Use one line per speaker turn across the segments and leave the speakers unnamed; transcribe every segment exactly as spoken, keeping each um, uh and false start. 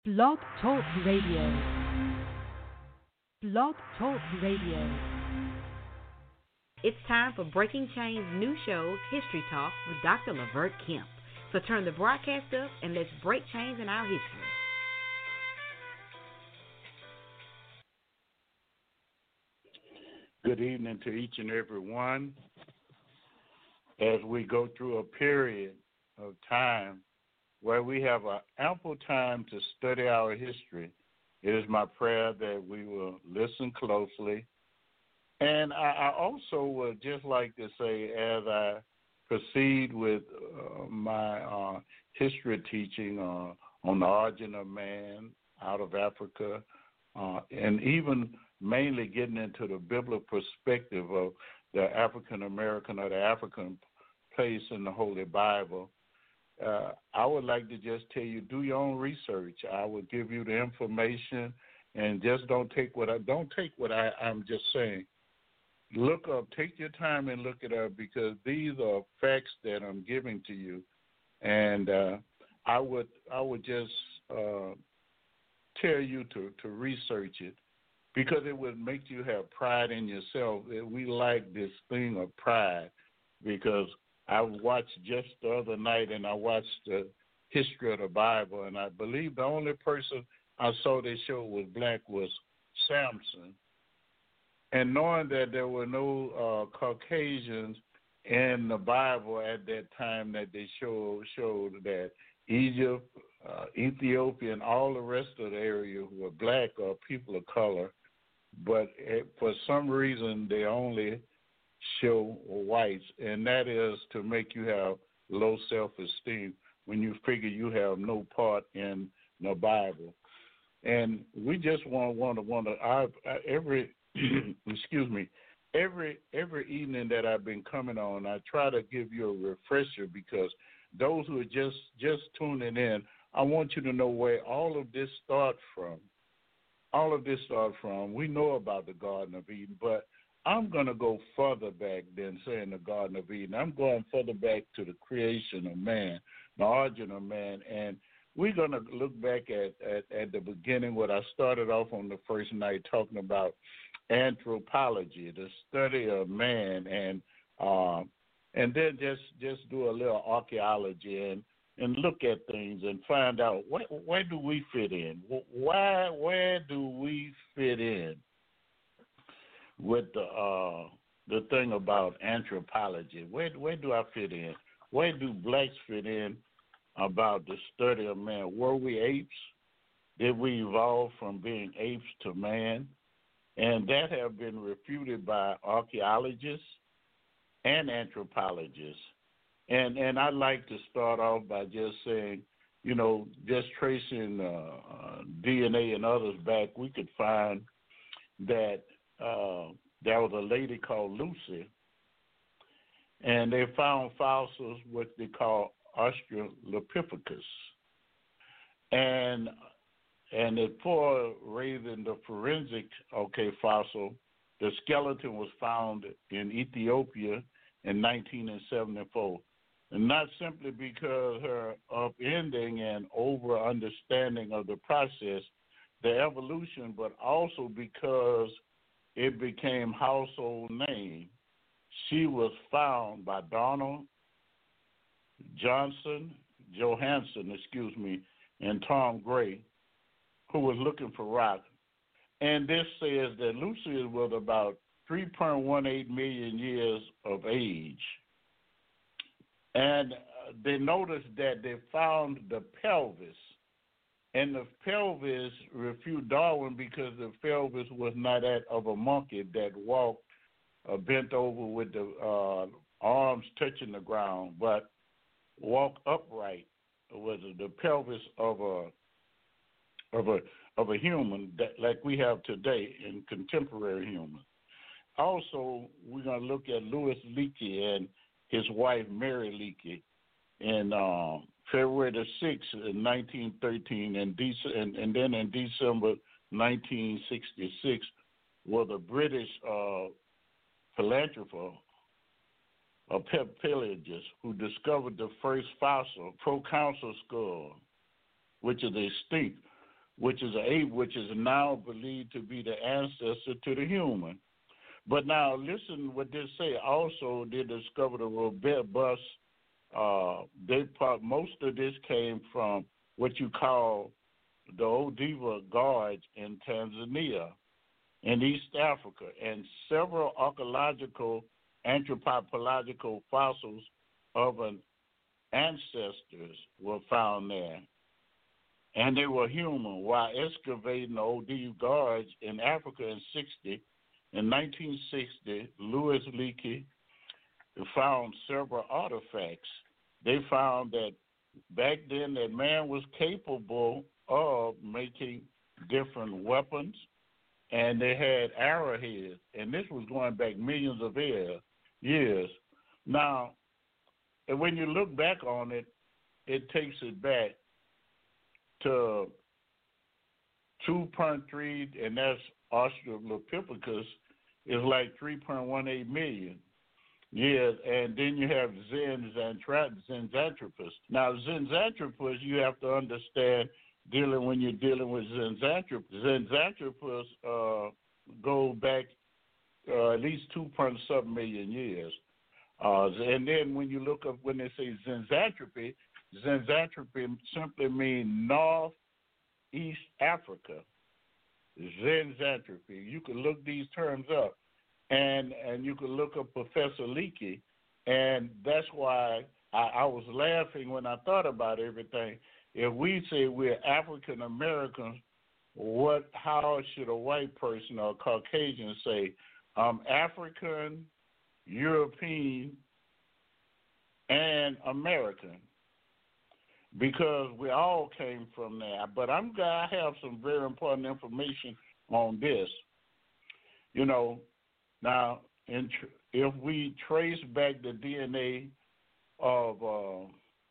Blog Talk Radio. Blog Talk Radio.
It's time for Breaking Chains new show, History Talk, with Doctor Lavert Kemp. So turn the broadcast up and let's break chains in our history.
Good evening to each and every one. As we go through a period of time where we have an ample time to study our history, it is my prayer that we will listen closely. And I, I also would just like to say, as I proceed with uh, my uh, history teaching uh, on the origin of man out of Africa, uh, and even mainly getting into the biblical perspective of the African American or the African place in the Holy Bible, uh, I would like to just tell you, do your own research. I will give you the information, and just don't take what I don't take what I, I'm just saying. Look up, take your time and look it up, because these are facts that I'm giving to you, and uh, I would I would just uh, tell you to, to research it, because it would make you have pride in yourself. We like this thing of pride, because I watched just the other night, and I watched the history of the Bible, and I believe the only person I saw they showed was black was Samson. And knowing that there were no uh, Caucasians in the Bible at that time, that they showed showed that Egypt, uh, Ethiopia, and all the rest of the area were black or people of color, but it, for some reason they only show whites, and that is to make you have low self-esteem when you figure you have no part in the Bible. And we just want want to want to I, I, every excuse me every every evening that I've been coming on, I try to give you a refresher, because those who are just just tuning in, I want you to know where all of this started from. All of this started from. We know about the Garden of Eden, but I'm going to go further back than saying the Garden of Eden. I'm going further back to the creation of man, the origin of man. And we're going to look back at, at, at the beginning, what I started off on the first night talking about anthropology, the study of man, and um, and then just, just do a little archaeology and, and look at things and find out where, where do we fit in? Why, where do we fit in with the uh, the thing about anthropology? Where where do I fit in? Where do blacks fit in about the study of man? Were we apes? Did we evolve from being apes to man? And that have been refuted by archaeologists and anthropologists. And and I'd like to start off by just saying, you know, just tracing uh, uh, D N A and others back, we could find that Uh, there was a lady called Lucy, and they found fossils what they call Australopithecus. And and before raising the forensic okay fossil, the skeleton was found in Ethiopia in nineteen seventy-four. And not simply because her upending and over understanding of the process, the evolution, but also because it became household name. She was found by Donald Johnson, Johansson, excuse me, and Tom Gray, who was looking for rock. And this says that Lucy was about three point one eight million years of age. And uh, they noticed that they found the pelvis. And the pelvis refute Darwin, because the pelvis was not that of a monkey that walked uh, bent over with the uh, arms touching the ground, but walked upright. It was the pelvis of a of a of a human that like we have today in contemporary humans. Also, we're gonna look at Louis Leakey and his wife Mary Leakey, and um, February the sixth in nineteen thirteen, and, Dece- and, and then in December nineteen sixty-six, was a British uh, philanthropist, a paleontologist, who discovered the first fossil proconsul skull, which is extinct. which is an ape, which is now believed to be the ancestor to the human. But now listen what they say. Also, they discovered a robust. Uh, they most of this came from what you call the Odiva Gorge in Tanzania, in East Africa, and several archaeological anthropological fossils of an ancestors were found there, and they were human. While excavating the Odiva Gorge in Africa in sixty, in nineteen sixty, Louis Leakey found several artifacts. They found that back then that man was capable of making different weapons, and they had arrowheads, and this was going back millions of years. Now, and when you look back on it, it takes it back to two point three, and that's Australopithecus, is like three point one eight million years, and then you have Zinjanthropus. Now, Zinjanthropus, you have to understand, dealing when you're dealing with Zinjanthropus, Zinjanthropus uh, go back uh, at least two point seven million years. Uh, and then when you look up, when they say Zinjanthropy, Zinjanthropy simply means Northeast Africa. Zinjanthropy. You can look these terms up, and and you can look up Professor Leakey, and that's why I, I was laughing when I thought about everything. If we say we're African Americans, what? How should a white person or a Caucasian say? Um, African, European, and American, because we all came from there. But I'm gonna have some very important information on this. You know, now in tr- if we trace back the D N A of uh,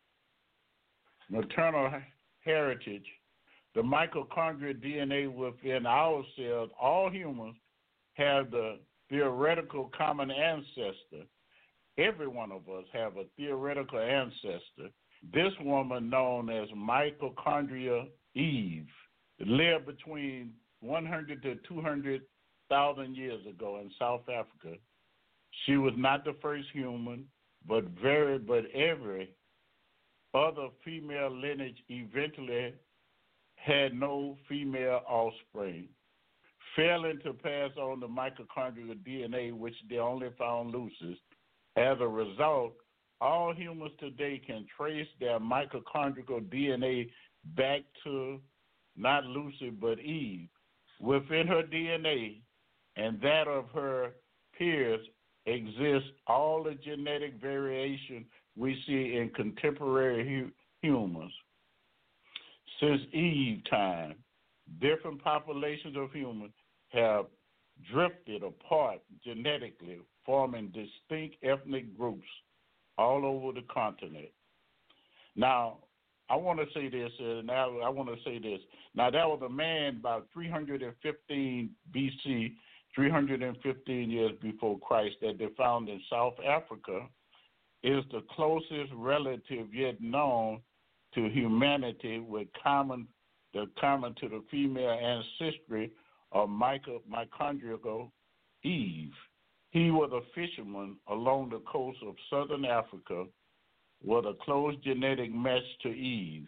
maternal heritage, the mitochondrial D N A within our cells, all humans have the theoretical common ancestor. Every one of us have a theoretical ancestor. This woman, known as Mitochondria Eve, lived between one hundred to two hundred thousand years ago in South Africa. She was not the first human, but very, but every other female lineage eventually had no female offspring, failing to pass on the mitochondrial D N A, which they only found Lucy's. As a result, all humans today can trace their mitochondrial D N A back to not Lucy, but Eve. Within her D N A and that of her peers exists all the genetic variation we see in contemporary hu- humans. Since Eve time, different populations of humans have drifted apart genetically, forming distinct ethnic groups all over the continent. Now, I want to say this, and now I want to say this. Now, that was a man about three hundred fifteen B C, three hundred fifteen years before Christ, that they found in South Africa, is the closest relative yet known to humanity, with common, the common to the female ancestry of mitochondrial Eve. He was a fisherman along the coast of southern Africa with a close genetic match to Eve.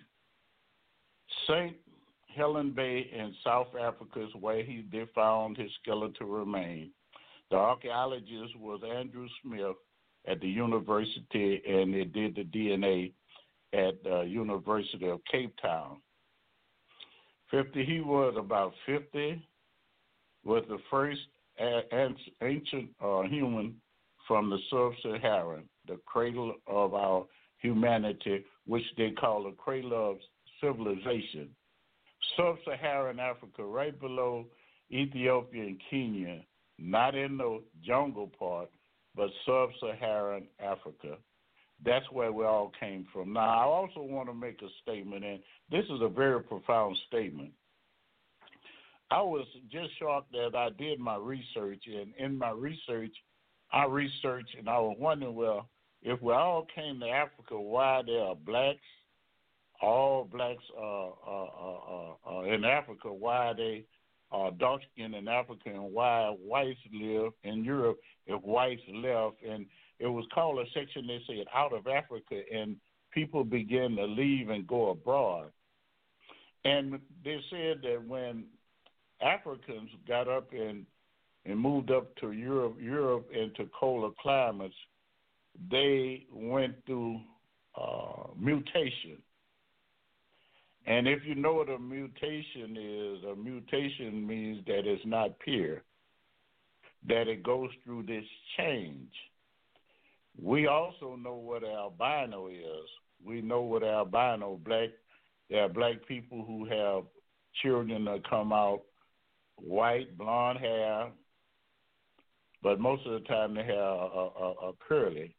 Saint Helen Bay in South Africa is where he they found his skeletal remains. The archaeologist was Andrew Smith at the university, and they did the D N A at the University of Cape Town. fifty, he was about fifty, was the first ancient uh, human from the sub-Saharan, the cradle of our humanity, which they call the cradle of civilization. Sub-Saharan Africa, right below Ethiopia and Kenya, not in the jungle part, but sub-Saharan Africa. That's where we all came from. Now, I also want to make a statement, and this is a very profound statement. I was just shocked that I did my research, and in my research, I researched, and I was wondering, well, if we all came to Africa, why there are blacks, all blacks uh, uh, uh, uh, in Africa, why they are dark skinned in Africa, and why whites live in Europe if whites left. And it was called a section, they said, out of Africa, and people began to leave and go abroad. And they said that when Africans got up and, and moved up to Europe, Europe into colder climates, they went through uh, mutation. And if you know what a mutation is, a mutation means that it's not pure, that it goes through this change. We also know what albino is. We know what albino, black, there are black people who have children that come out white, blonde hair, but most of the time they have a, a, a curly.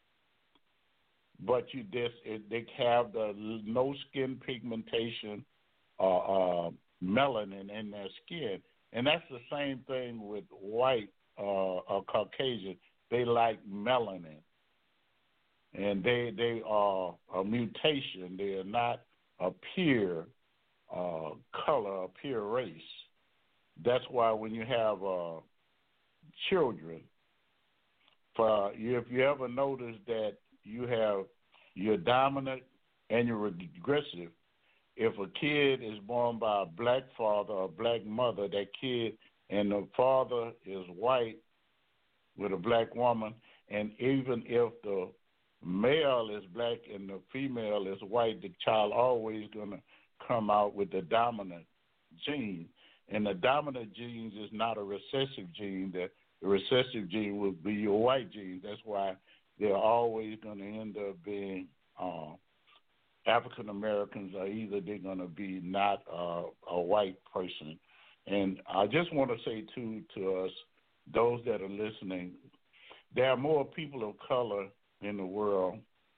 But you just it, they have the no skin pigmentation or uh, melanin in their skin, and that's the same thing with white uh, or Caucasian. They like melanin, and they they are a mutation. They are not a pure uh, color, a pure race. That's why when you have uh, children, for if you ever notice that you have you're dominant and you're regressive. If a kid is born by a black father or a black mother, that kid and the father is white with a black woman, and even if the male is black and the female is white, the child always going to come out with the dominant gene. And the dominant genes is not a recessive gene. The, the recessive gene will be your white gene. That's why they're always going to end up being uh, African Americans, or either they're going to be not uh, a white person. And I just want to say, too, to us, those that are listening, there are more people of color in the world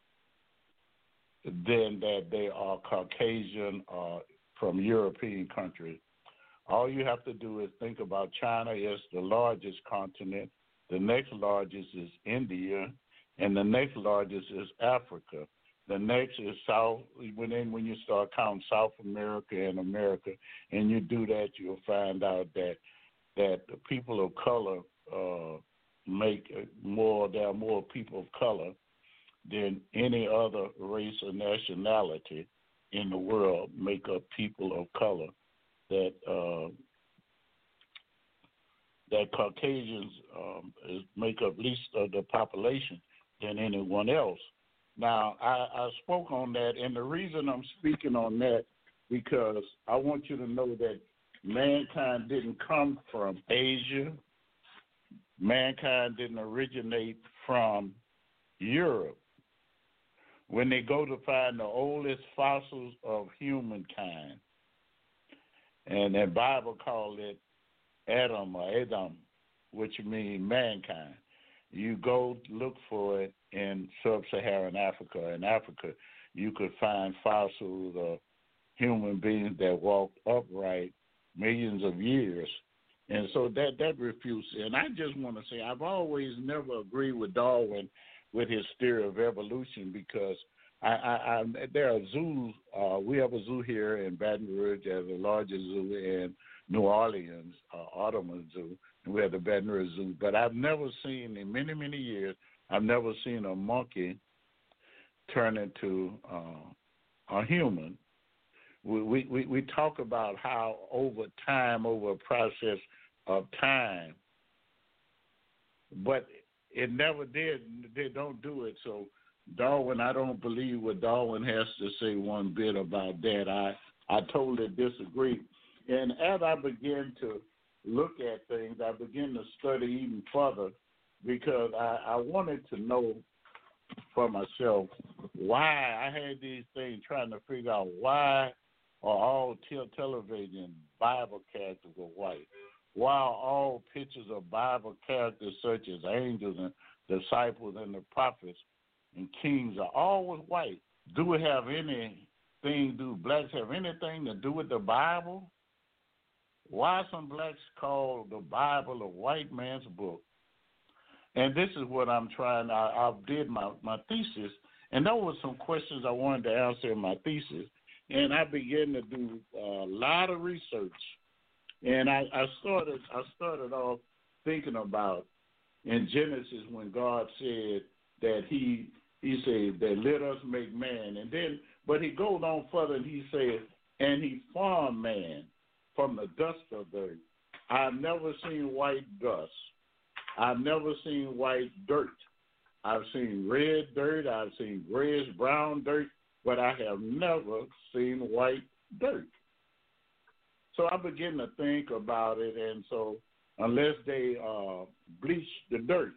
than that they are Caucasian or from European countries. All you have to do is think about China is the largest continent. The next largest is India. And the next largest is Africa. The next is South, when, then when you start counting South America and America, and you do that, you'll find out that that the people of color uh, make more, there are more people of color than any other race or nationality in the world make up people of color. That uh, that Caucasians um, is, make up least of the population than anyone else. Now, I, I spoke on that, and the reason I'm speaking on that, because I want you to know that mankind didn't come from Asia. Mankind didn't originate from Europe. When they go to find the oldest fossils of humankind, and the Bible called it Adam or Adam, which means mankind. You go look for it in sub-Saharan Africa. In Africa, you could find fossils of human beings that walked upright millions of years. And so that, that refutes it. And I just want to say I've always never agreed with Darwin with his theory of evolution, because I, I, I there are zoos. Uh, we have a zoo here in Baton Rouge, as the largest zoo in New Orleans, uh, Audubon Zoo, and we have the Baton Rouge Zoo. But I've never seen, in many, many years, I've never seen a monkey turn into uh, a human. We, we, we, we talk about how over time, over a process of time, but it never did. They don't do it. So Darwin, I don't believe what Darwin has to say one bit about that. I, I totally disagree. And as I begin to look at things, I begin to study even further, because I, I wanted to know for myself why I had these things, trying to figure out why are all te- television Bible characters are white. Why are all pictures of Bible characters such as angels and disciples and the prophets and kings are always white? Do we have anything, do blacks have anything to do with the Bible? Why some blacks call the Bible a white man's book? And this is what I'm trying, I, I did my, my thesis, And those were some questions I wanted to answer in my thesis. And I began to do a lot of research. And I, I started I started off thinking about in Genesis when God said that he he said that let us make man. And then but he goes on further and he said, and he formed man from the dust of the earth. I've never seen white dust. I've never seen white dirt. I've seen red dirt. I've seen grayish brown dirt, but I have never seen white dirt. So I begin to think about it, and so unless they uh, bleach the dirt.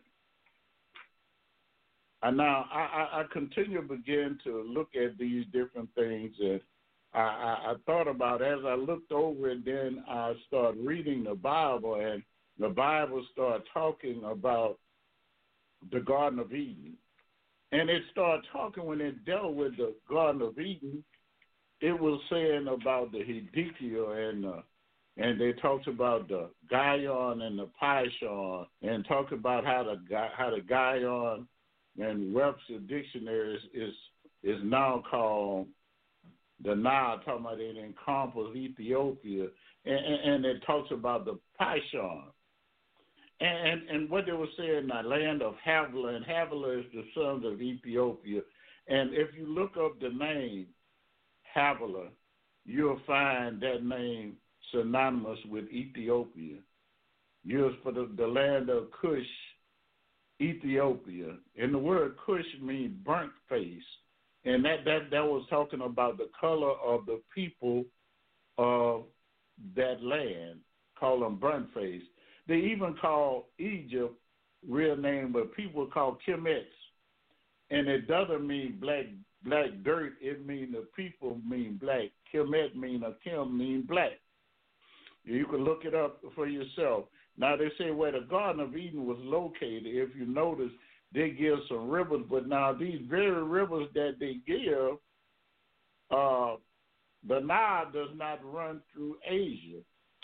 And now I, I, I continue to begin to look at these different things, and I, I, I thought about as I looked over it, then I started reading the Bible, and the Bible started talking about the Garden of Eden. And it started talking when it dealt with the Garden of Eden, it was saying about the Hedekiah and uh, and they talked about the Gaion and the Pishon, and talked about how the how the Gaion and Webster Dictionary is is, is now called the Nile, talking about it encompasses Ethiopia, and, and, and it talks about the Pishon. And, and what they were saying, the land of Havilah, and Havilah is the sons of Ethiopia. And if you look up the name Havilah, you'll find that name synonymous with Ethiopia. Used for the, the land of Cush, Ethiopia. And the word Cush means burnt face. And that, that, that was talking about the color of the people of that land, call them burnt face. They even call Egypt, real name, but people call Kemet. And it doesn't mean black black dirt. It means the people mean black. Kemet mean, or Kim mean black. You can look it up for yourself. Now, they say where the Garden of Eden was located, if you notice, they give some rivers. But now these very rivers that they give, uh, the Nile does not run through Asia.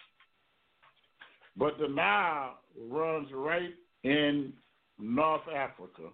But the Nile runs right in North Africa.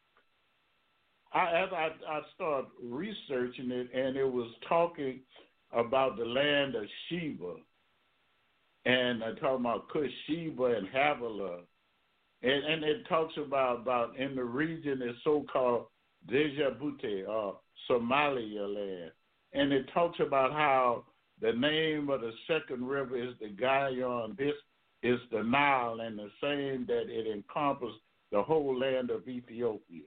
I, as I, I started researching it, and it was talking about the land of Sheba, and I talking about Cush, Sheba, and Havilah, and, and it talks about, about in the region is so-called Djibouti, or Somalia land, and it talks about how the name of the second river is the Gaion. This is the Nile, and the same that it encompasses the whole land of Ethiopia.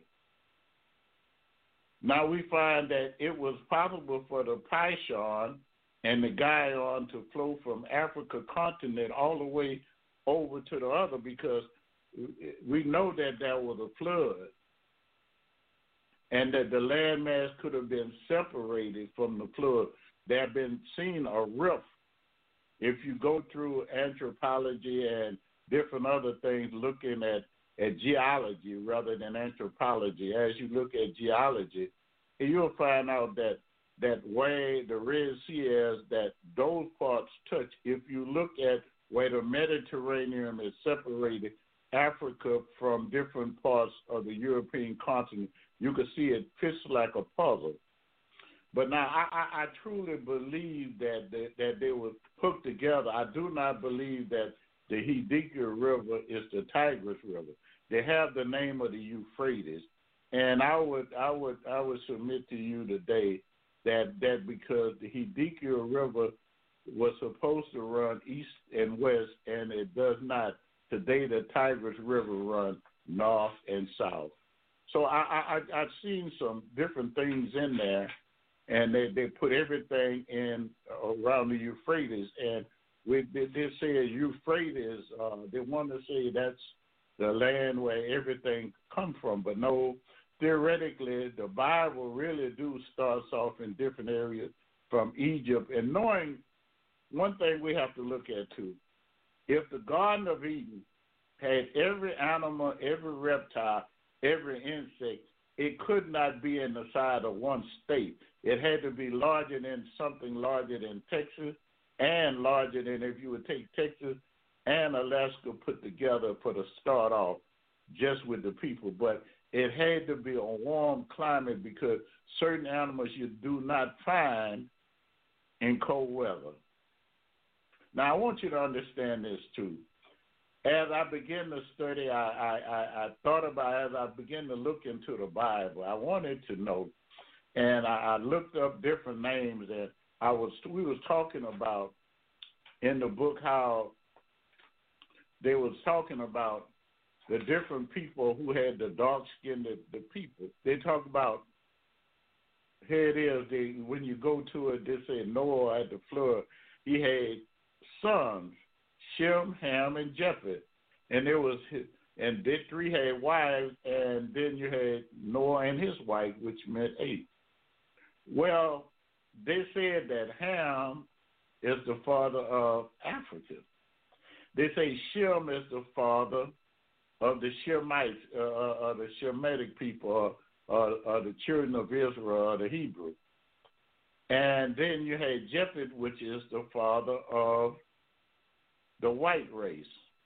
Now we find that it was possible for the Pishon and the Gaion to flow from Africa continent all the way over to the other, because we know that there was a flood and that the landmass could have been separated from the flood. There have been seen a rift. If you go through anthropology and different other things looking at, at geology rather than anthropology, as you look at geology, you'll find out that that way the Red Sea is, that those parts touch. If you look at where the Mediterranean is separated Africa from different parts of the European continent, you can see it fits like a puzzle. But now I, I, I truly believe that, that that they were put together. I do not believe that the Hedekiah River is the Tigris River. They have the name of the Euphrates, and I would I would I would submit to you today that that because the Hedekiah River was supposed to run east and west, and it does not. Today the Tigris River runs north and south. So I, I I've seen some different things in there. And they, they put everything in around the Euphrates. And we, they, they say Euphrates, uh, they want to say that's the land where everything come from. But no, theoretically, the Bible really do starts off in different areas from Egypt. And knowing one thing we have to look at, too, if the Garden of Eden had every animal, every reptile, every insect, it could not be in the side of one state. It had to be larger than something larger than Texas, and larger than if you would take Texas and Alaska put together for the start off just with the people. But it had to be a warm climate because certain animals you do not find in cold weather. Now, I want you to understand this, too. As I began to study, I, I, I, I thought about, as I began to look into the Bible, I wanted to know, and I, I looked up different names, and I was we was talking about in the book how they was talking about the different people who had the dark skin, the, the people. They talk about, here it is, they, when you go to it, they say Noah at the flood, he had sons, Shem, Ham, and Japheth. And there was, and they three had wives, and then you had Noah and his wife, which meant eight. Well, they said that Ham is the father of Africa. They say Shem is the father of the Shemites, uh, uh, the Shemitic people, uh, uh, the children of Israel, or the Hebrew. And then you had Japheth, which is the father of the white race.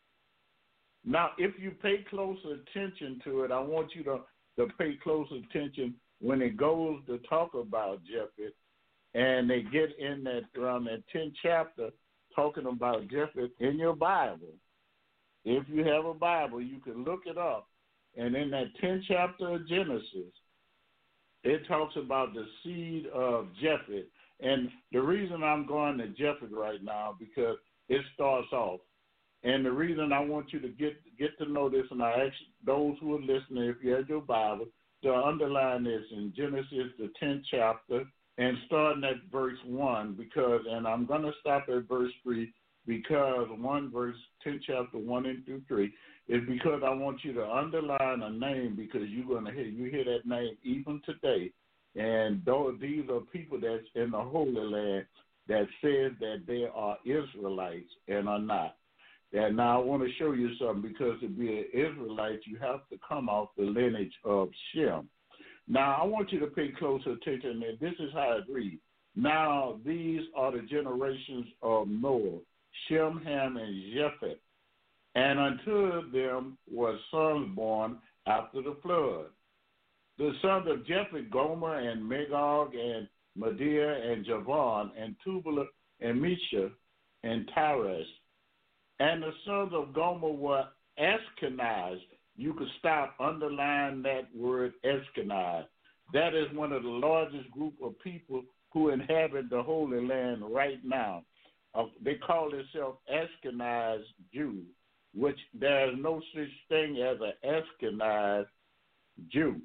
Now, if you pay close attention to it, I want you to, to pay close attention when it goes to talk about Japheth, and they get in that around that tenth chapter talking about Japheth in your Bible. If you have a Bible, you can look it up. And in that tenth chapter of Genesis, it talks about the seed of Japheth. And the reason I'm going to Japheth right now, because it starts off. And the reason I want you to get get to know this, and I ask those who are listening, if you have your Bible, to underline this in Genesis, the tenth chapter, and starting at verse one, because, and I'm going to stop at verse three, because one verse, tenth chapter, one and through three, is because I want you to underline a name, because you're going to hear, you hear that name even today. And though these are people that's in the Holy Land that says that they are Israelites and are not. And now I want to show you something, because to be an Israelite, you have to come off the lineage of Shem. Now, I want you to pay close attention, and this is how it reads. Now, these are the generations of Noah, Shem, Ham, and Japheth. And unto them were sons born after the flood. The sons of Japheth, Gomer, and Magog, and Medea, and Javan, and Tubal, and Mesha, and Tyrus. And the sons of Gomer were Ashkenaz. You could stop, underline that word Ashkenaz. That is one of the largest group of people who inhabit the Holy Land right now. Uh, they call themselves Ashkenaz Jews, which there is no such thing as an Ashkenaz Jew.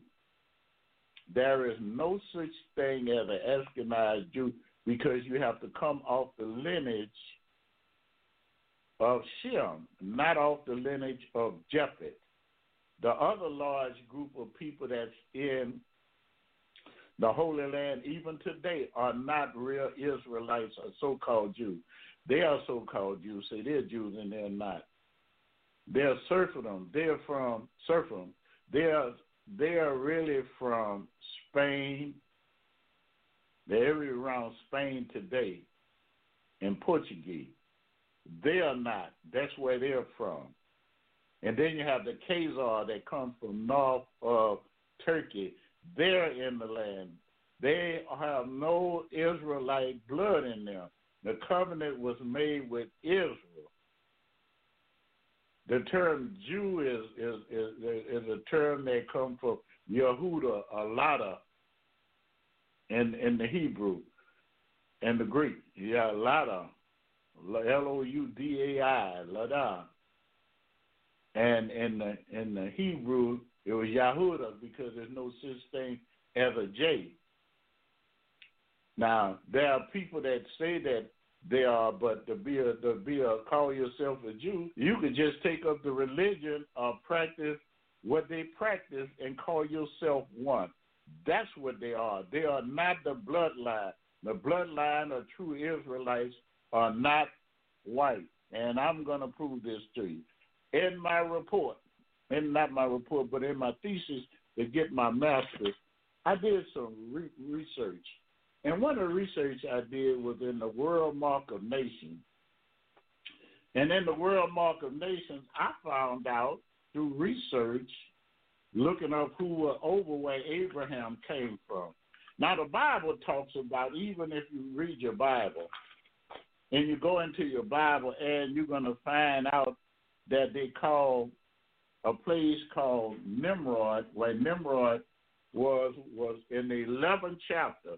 There is no such thing as an Ashkenaz Jew, because you have to come off the lineage of Shem, not off the lineage of Japheth. The other large group of people that's in the Holy Land even today are not real Israelites or so-called Jews. They are so-called Jews. Say they're Jews and they're not. They're Sephardim. They're from Sephardim. They're, they're really from Spain. They're around Spain today and Portuguese. They are not. That's where they're from. And then you have the Khazar that come from north of Turkey. They're in the land. They have no Israelite blood in them. The covenant was made with Israel. The term Jew is is is, is a term that comes from Yehuda, Alada, in in the Hebrew and the Greek. Yeah, Alada, L O U D A I, Lada. And in the in the Hebrew, it was Yehuda, because there's no such thing as a J. Now, there are people that say that they are, but to be a, to be a, call yourself a Jew, you could just take up the religion or practice what they practice and call yourself one. That's what they are. They are not the bloodline. The bloodline of true Israelites are not white. And I'm going to prove this to you. In my report, and not my report, but in my thesis to get my master's, I did some re- research. And one of the research I did was in the World Mark of Nations. And in the World Mark of Nations, I found out through research looking up who were over where Abraham came from. Now, the Bible talks about, even if you read your Bible, and you go into your Bible, and you're going to find out that they call a place called Nimrod, where Nimrod was was in the eleventh chapter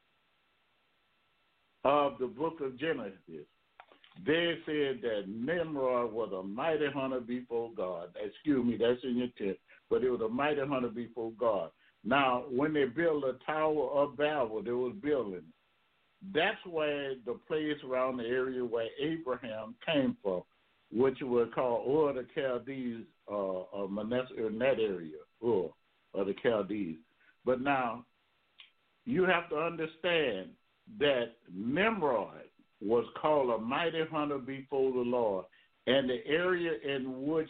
of the book of Genesis. They said that Nimrod was a mighty hunter before God. Excuse me, that's in your text, but it was a mighty hunter before God. Now, when they built the Tower of Babel, they was building. That's where the place around the area where Abraham came from, which was called Ur of the Chaldees, uh, uh, Manasseh, in that area, Ur of the Chaldees. But now, you have to understand that Nimrod was called a mighty hunter before the Lord, and the area in which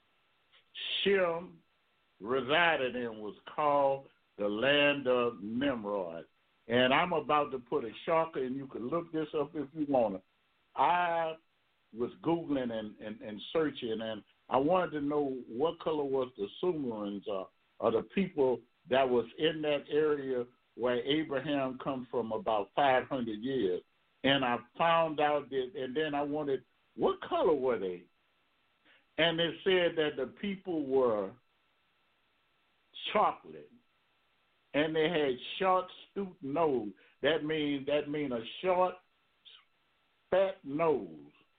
Shem resided in was called the land of Nimrod. And I'm about to put a shocker, and you can look this up if you want to. I was Googling and, and, and searching, and I wanted to know what color was the Sumerians, uh, or the people that was in that area where Abraham come from about five hundred years. And I found out that, and then I wanted, what color were they? And it said that the people were chocolate, and they had short, stoop nose. That means that mean a short, fat nose.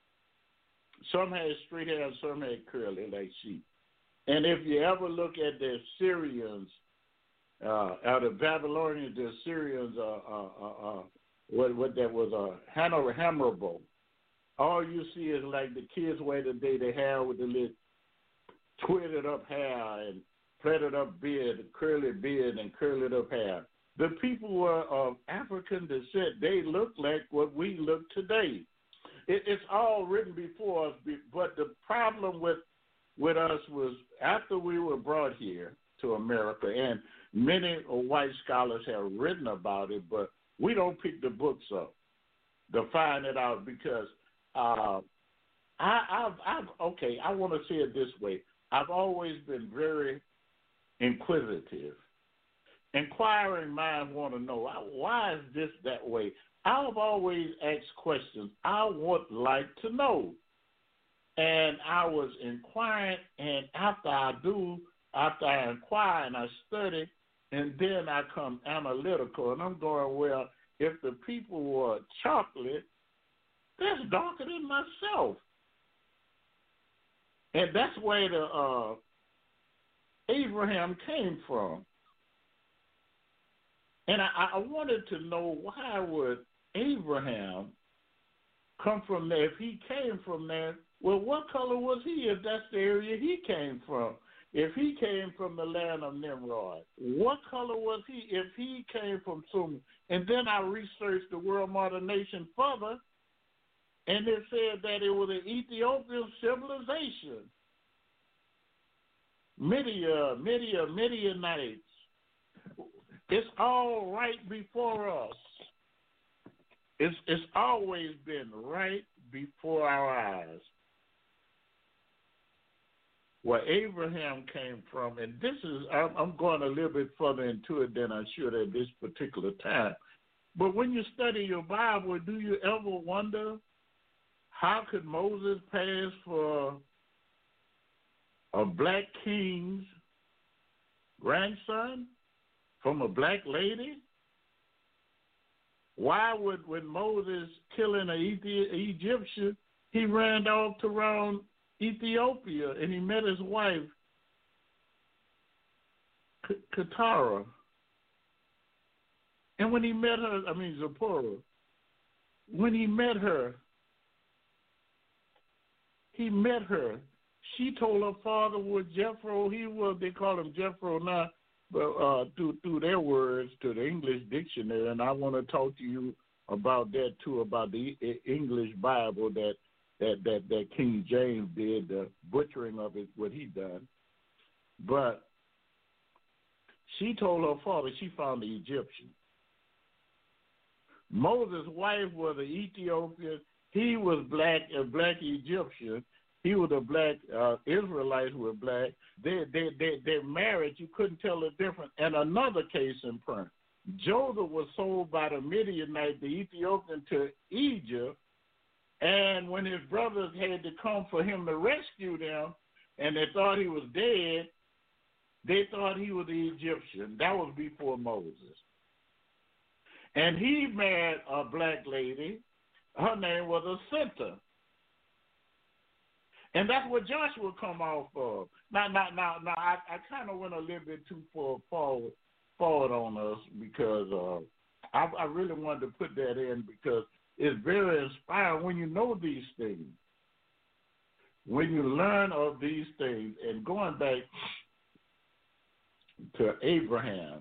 Some had straight hair, and some had curly like sheep. And if you ever look at the Assyrians, uh, out of Babylonians, the Assyrians, uh, uh, uh, uh, what what that was a uh, hammerable. All you see is like the kids wear today. They have with the little twitted up hair and plaited up beard, curly beard, and curled up hair. The people were of African descent. They looked like what we look today. It, it's all written before us, but the problem with with us was after we were brought here to America, and many white scholars have written about it, but we don't pick the books up to find it out because uh, I, I've, I've, okay, I want to say it this way. I've always been very inquisitive. Inquiring minds want to know, why is this that way? I've always asked questions. I would like to know. And I was inquiring, and after I do, after I inquire and I study, and then I come analytical, and I'm going, well, if the people were chocolate, that's darker than myself. And that's where the uh, Abraham came from. And I, I wanted to know, why would Abraham come from there? If he came from there, well, what color was he if that's the area he came from? If he came from the land of Nimrod, what color was he if he came from Sumer? And then I researched the World Modern Nation further, and it said that it was an Ethiopian civilization. Media, Media, Midianites. It's all right before us. It's it's always been right before our eyes. Where Abraham came from, and this is, I'm, I'm going a little bit further into it than I should at this particular time. But when you study your Bible, do you ever wonder, how could Moses pass for a black king's grandson from a black lady? Why would, when Moses killing an Egyptian, he ran off to around Ethiopia and he met his wife, Katara. And when he met her, I mean Zipporah, when he met her, he met her. She told her father was Jethro. He was, they call him Jethro now, but uh, through, through their words to the English dictionary. And I want to talk to you about that too, about the English Bible that that, that, that King James did, the butchering of it, what he done. But she told her father she found the Egyptian. Moses' wife was an Ethiopian. He was black, a black Egyptian. He was a black uh, Israelites who were black. They, they, they, they married. You couldn't tell the difference. And another case in point, Joseph was sold by the Midianite, the Ethiopian, to Egypt. And when his brothers had to come for him to rescue them, and they thought he was dead, they thought he was the Egyptian. That was before Moses. And he married a black lady. Her name was Asinta. And that's what Joshua come off of. Now, now, now, now I, I kind of went a little bit too far forward, forward on us because uh, I, I really wanted to put that in because it's very inspiring when you know these things. When you learn of these things, and going back to Abraham,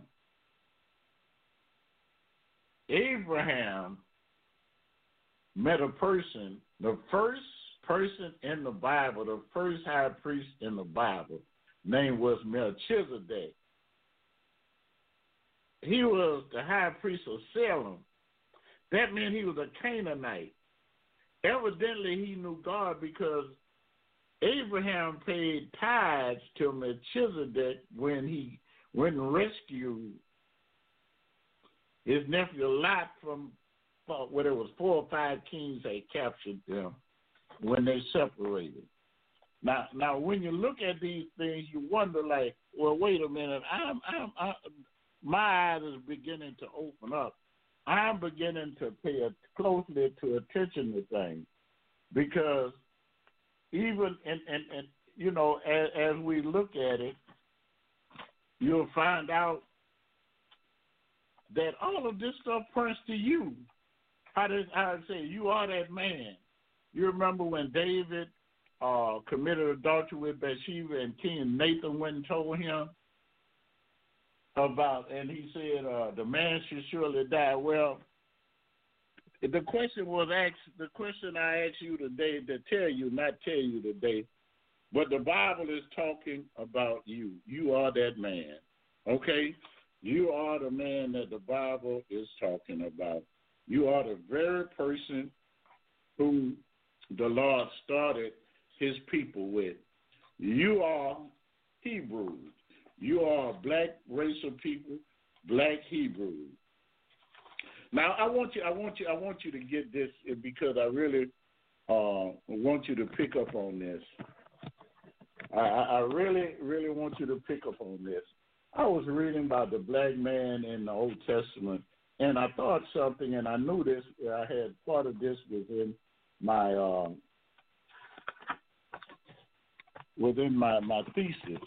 Abraham met a person, the first person in the Bible, the first high priest in the Bible, name was Melchizedek. He was the high priest of Salem. That meant he was a Canaanite. Evidently, he knew God because Abraham paid tithes to Melchizedek when he went and rescued his nephew Lot from, well, there was four or five kings that captured them when they separated. Now, now, when you look at these things, you wonder, like, well, wait a minute. I'm, I'm, I, my eyes is beginning to open up. I'm beginning to pay closely to attention to things because even and and, and you know, as, as we look at it, you'll find out that all of this stuff points to you. How does I say you are that man? You remember when David uh, committed adultery with Bathsheba and King Nathan went and told him about, and he said uh, the man should surely die. Well, the question was asked. The question I asked you today to tell you, not tell you today, but the Bible is talking about you. You are that man. Okay, you are the man that the Bible is talking about. You are the very person who the Lord started his people with. You are Hebrews. You are a black race of people, black Hebrews. Now I want you, I want you, I want you to get this because I really uh, want you to pick up on this. I, I really, really want you to pick up on this. I was reading about the black man in the Old Testament, and I thought something, and I knew this. I had part of this within my uh, within my, my thesis.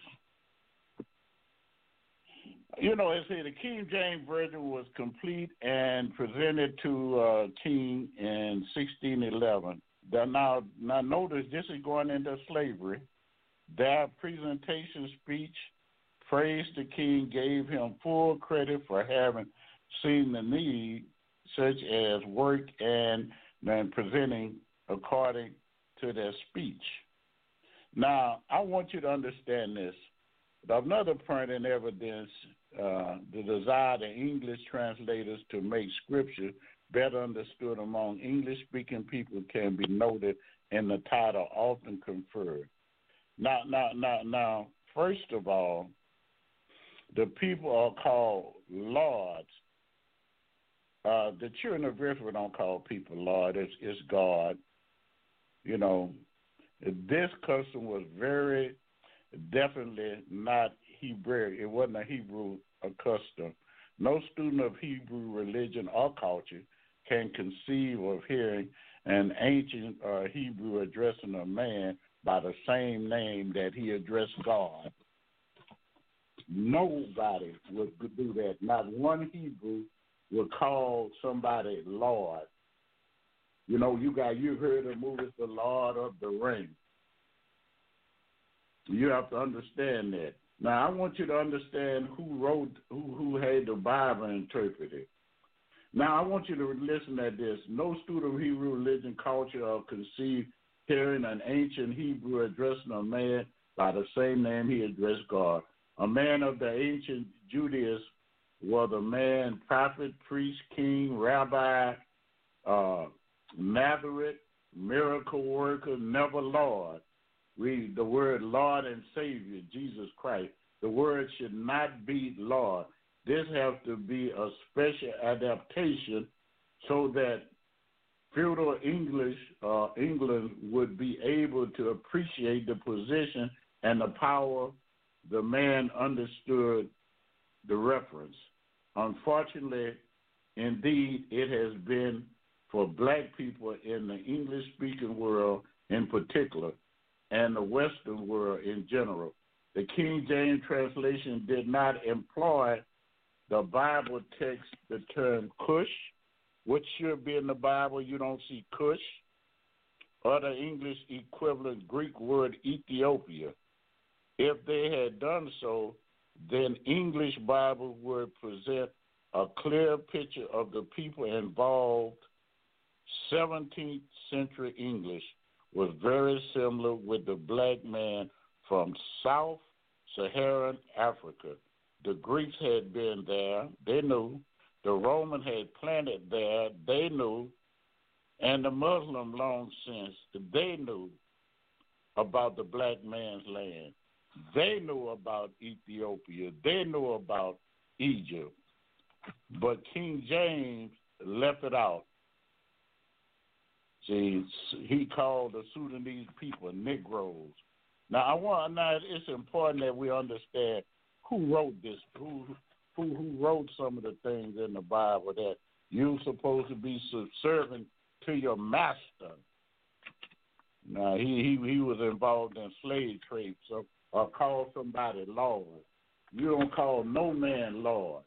You know, it said the King James Version was complete and presented to uh, King in sixteen eleven. Now, now, notice this is going into slavery. Their presentation speech praised the king, gave him full credit for having seen the need, such as work and then presenting according to their speech. Now, I want you to understand this. Another point in evidence, uh, the desire of English translators to make Scripture better understood among English-speaking people can be noted in the title often conferred. Now, now, now, now, first of all, the people are called lords. Uh, the children of Israel don't call people lord. It's, it's God. You know, this custom was very definitely not Hebrew. It wasn't a Hebrew custom. No student of Hebrew religion or culture can conceive of hearing an ancient uh, Hebrew addressing a man by the same name that he addressed God. Nobody would do that. Not one Hebrew would call somebody Lord. You know, you got you've heard the movie The Lord of the Rings. You have to understand that. Now, I want you to understand who wrote, who, who had the Bible interpreted. Now, I want you to listen to this. No student of Hebrew religion, culture, or conceived hearing an ancient Hebrew addressing a man by the same name he addressed God. A man of the ancient Judaism was a man, prophet, priest, king, rabbi, uh, Nazareth, miracle worker, never Lord. we the word Lord and Savior, Jesus Christ. The word should not be Lord. This has to be a special adaptation so that feudal English, uh, England would be able to appreciate the position and the power. The man understood the reference. Unfortunately, indeed, it has been for black people in the English-speaking world in particular and the Western world in general. The King James translation did not employ the Bible text the term Cush, which should be in the Bible. You don't see Cush, or the English equivalent Greek word Ethiopia. If they had done so, then English Bible would present a clear picture of the people involved. seventeenth century English was very similar with the black man from South Saharan Africa. The Greeks had been there, they knew. The Roman had planted there, they knew. And the Muslim long since, they knew about the black man's land. They knew about Ethiopia. They knew about Egypt. But King James left it out. See, he called the Sudanese people Negroes. Now, I want now it's important that we understand who wrote this, who who who wrote some of the things in the Bible that you're supposed to be subservient to your master. Now, he he, he was involved in slave trade, so or call somebody Lord. You don't call no man Lord.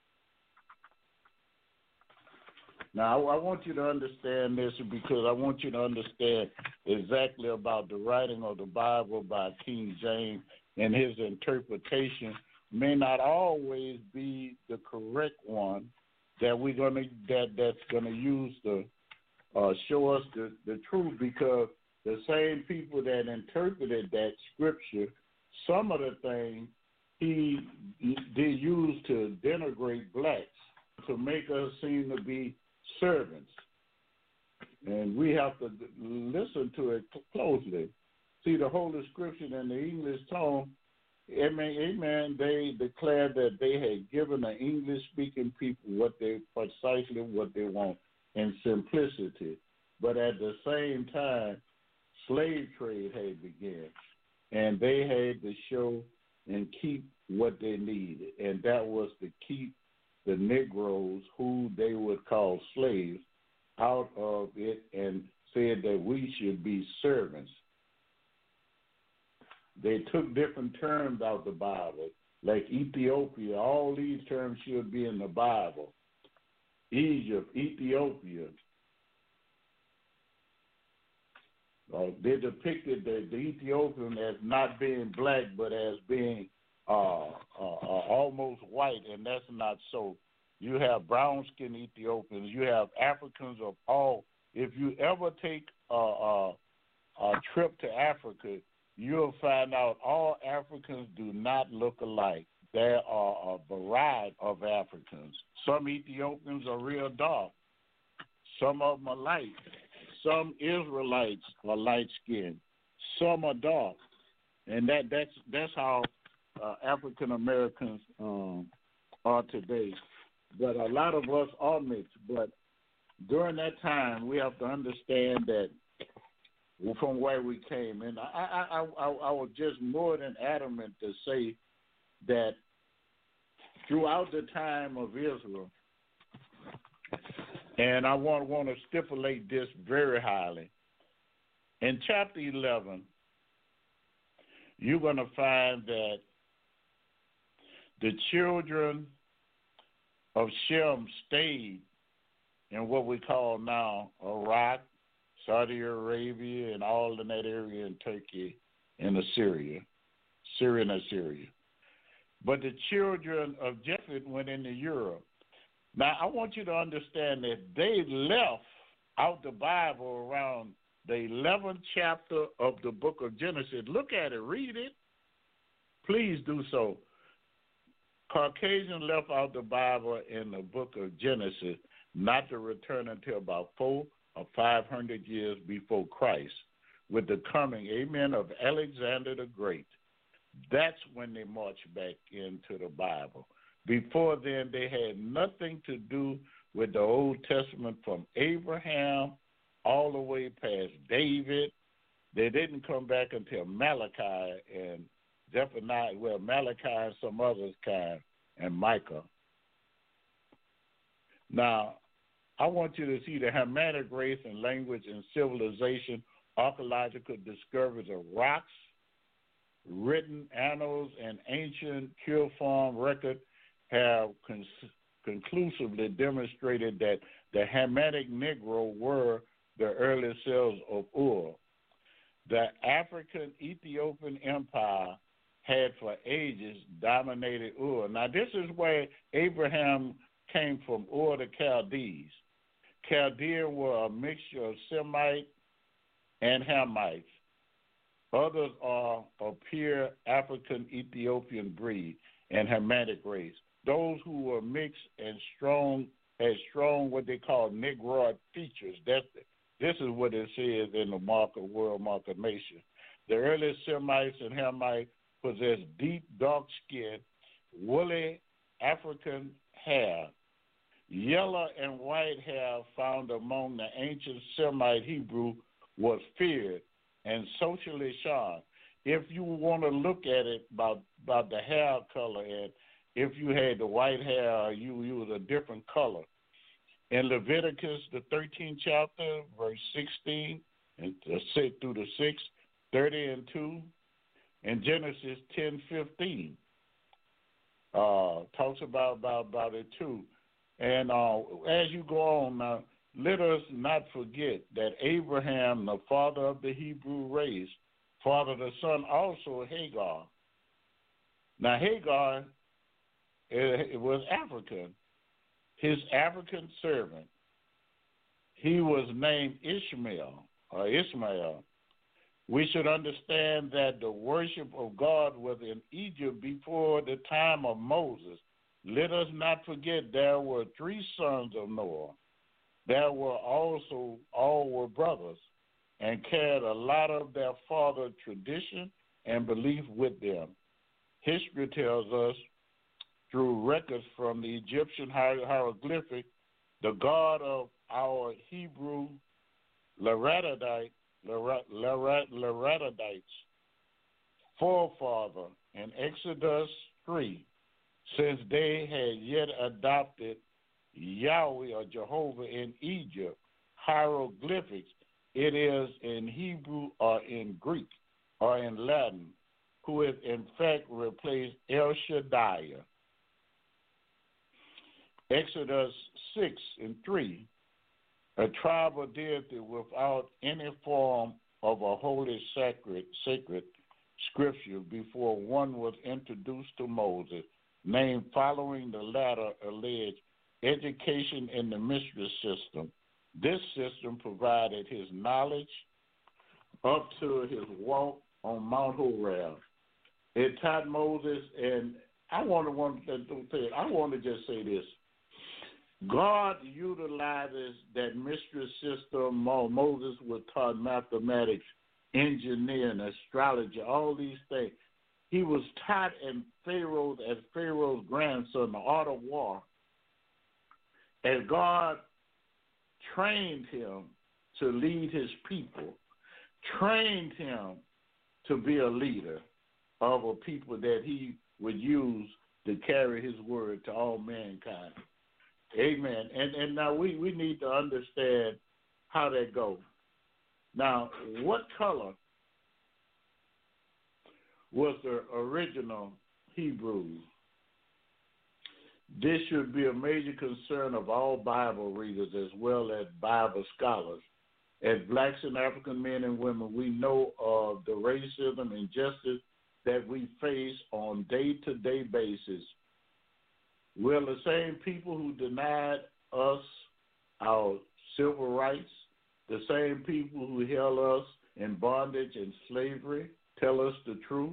Now, I want you to understand this because I want you to understand exactly about the writing of the Bible by King James, and his interpretation may not always be the correct one that we're gonna that that's gonna use to uh, show us the, the truth, because the same people that interpreted that scripture, some of the things he did use to denigrate blacks, to make us seem to be servants, and we have to listen to it closely. See, the Holy Scripture in the English tongue, amen, amen, they declared that they had given the English-speaking people what they precisely what they want in simplicity, but at the same time, slave trade had begun, and they had to show and keep what they needed, and that was to keep the Negroes, who they would call slaves, out of it, and said that we should be servants. They took different terms out of the Bible, like Ethiopia. All these terms should be in the Bible. Egypt, Ethiopia. Uh, they depicted the, the Ethiopian as not being black, but as being Uh, uh, uh, almost white, and that's not so. You have brown-skinned Ethiopians. You have Africans of all. If you ever take a, a, a trip to Africa, you'll find out all Africans do not look alike. There are a variety of Africans. Some Ethiopians are real dark. Some of them are light. Some Israelites are light-skinned. Some are dark, and that that's that's how Uh, African Americans um, are today, but a lot of us are mixed. But during that time, we have to understand that from where we came, and I, I, I, I, I was just more than adamant to say that throughout the time of Israel, and I want want to stipulate this very highly. In chapter eleven, you're going to find that the children of Shem stayed in what we call now Iraq, Saudi Arabia, and all in that area in Turkey and Assyria, Syria and Assyria. But the children of Japheth went into Europe. Now, I want you to understand that they left out the Bible around the eleventh chapter of the book of Genesis. Look at it, read it. Please do so. Caucasian left out the Bible in the book of Genesis, not to return until about four or five hundred years before Christ. with the coming, amen, of Alexander the Great. That's when they marched back into the Bible. Before then, they had nothing to do with the Old Testament from Abraham all the way past David. They didn't come back until Malachi and Zephaniah, well, Malachi and some others kind, and Micah. Now, I want you to see the Hamitic race and language and civilization, archaeological discoveries of rocks, written annals, and ancient cuneiform record have con- conclusively demonstrated that the Hamitic Negro were the early settlers of Ur. The African Ethiopian Empire had for ages dominated Ur. Now, this is where Abraham came from, Ur the Chaldees. Chaldeans were a mixture of Semite and Hamites. Others are a pure African Ethiopian breed and Hamitic race. Those who were mixed and strong, had strong what they call Negroid features. That's This is what it says in the Marker World Marker Nation. The early Semites and Hamites possessed deep, dark skin, woolly African hair. Yellow and white hair found among the ancient Semite Hebrew was feared and socially shunned. If you want to look at it about, about the hair color, and if you had the white hair, you, you was a different color. In Leviticus, the thirteenth chapter, verse sixteen, and through the sixth, thirty and two, and Genesis ten fifteen uh, talks about, about, about it too. And uh, as you go on, now, let us not forget that Abraham, the father of the Hebrew race, fathered a son also, Hagar. Now, Hagar it, it was African. His African servant, he was named Ishmael or Ishmael. We should understand that the worship of God was in Egypt before the time of Moses. Let us not forget there were three sons of Noah. There were also, all were brothers and carried a lot of their father's tradition and belief with them. History tells us through records from the Egyptian hieroglyphic, the God of our Hebrew Laradite, Laraditites forefather in Exodus three, since they had yet adopted Yahweh or Jehovah in Egypt, hieroglyphics, it is in Hebrew or in Greek or in Latin, who has in fact replaced El Shaddai. Exodus six and three, a tribal deity without any form of a holy sacred, sacred scripture before one was introduced to Moses, named following the latter alleged education in the mystery system. This system provided his knowledge up to his walk on Mount Horeb. It taught Moses, and I want to want to say, I want to just say this. God utilizes that mystery system. Moses was taught mathematics, engineering, astrology, all these things. He was taught in Pharaoh's, as Pharaoh's grandson, the art of war. As God trained him to lead his people, trained him to be a leader of a people that he would use to carry his word to all mankind. Amen. And and now we, we need to understand how that goes. Now, what color was the original Hebrew? This should be a major concern of all Bible readers as well as Bible scholars. As blacks and African men and women, we know of the racism and injustice that we face on day-to-day basis. We're the same people who denied us our civil rights, the same people who held us in bondage and slavery, tell us the truth.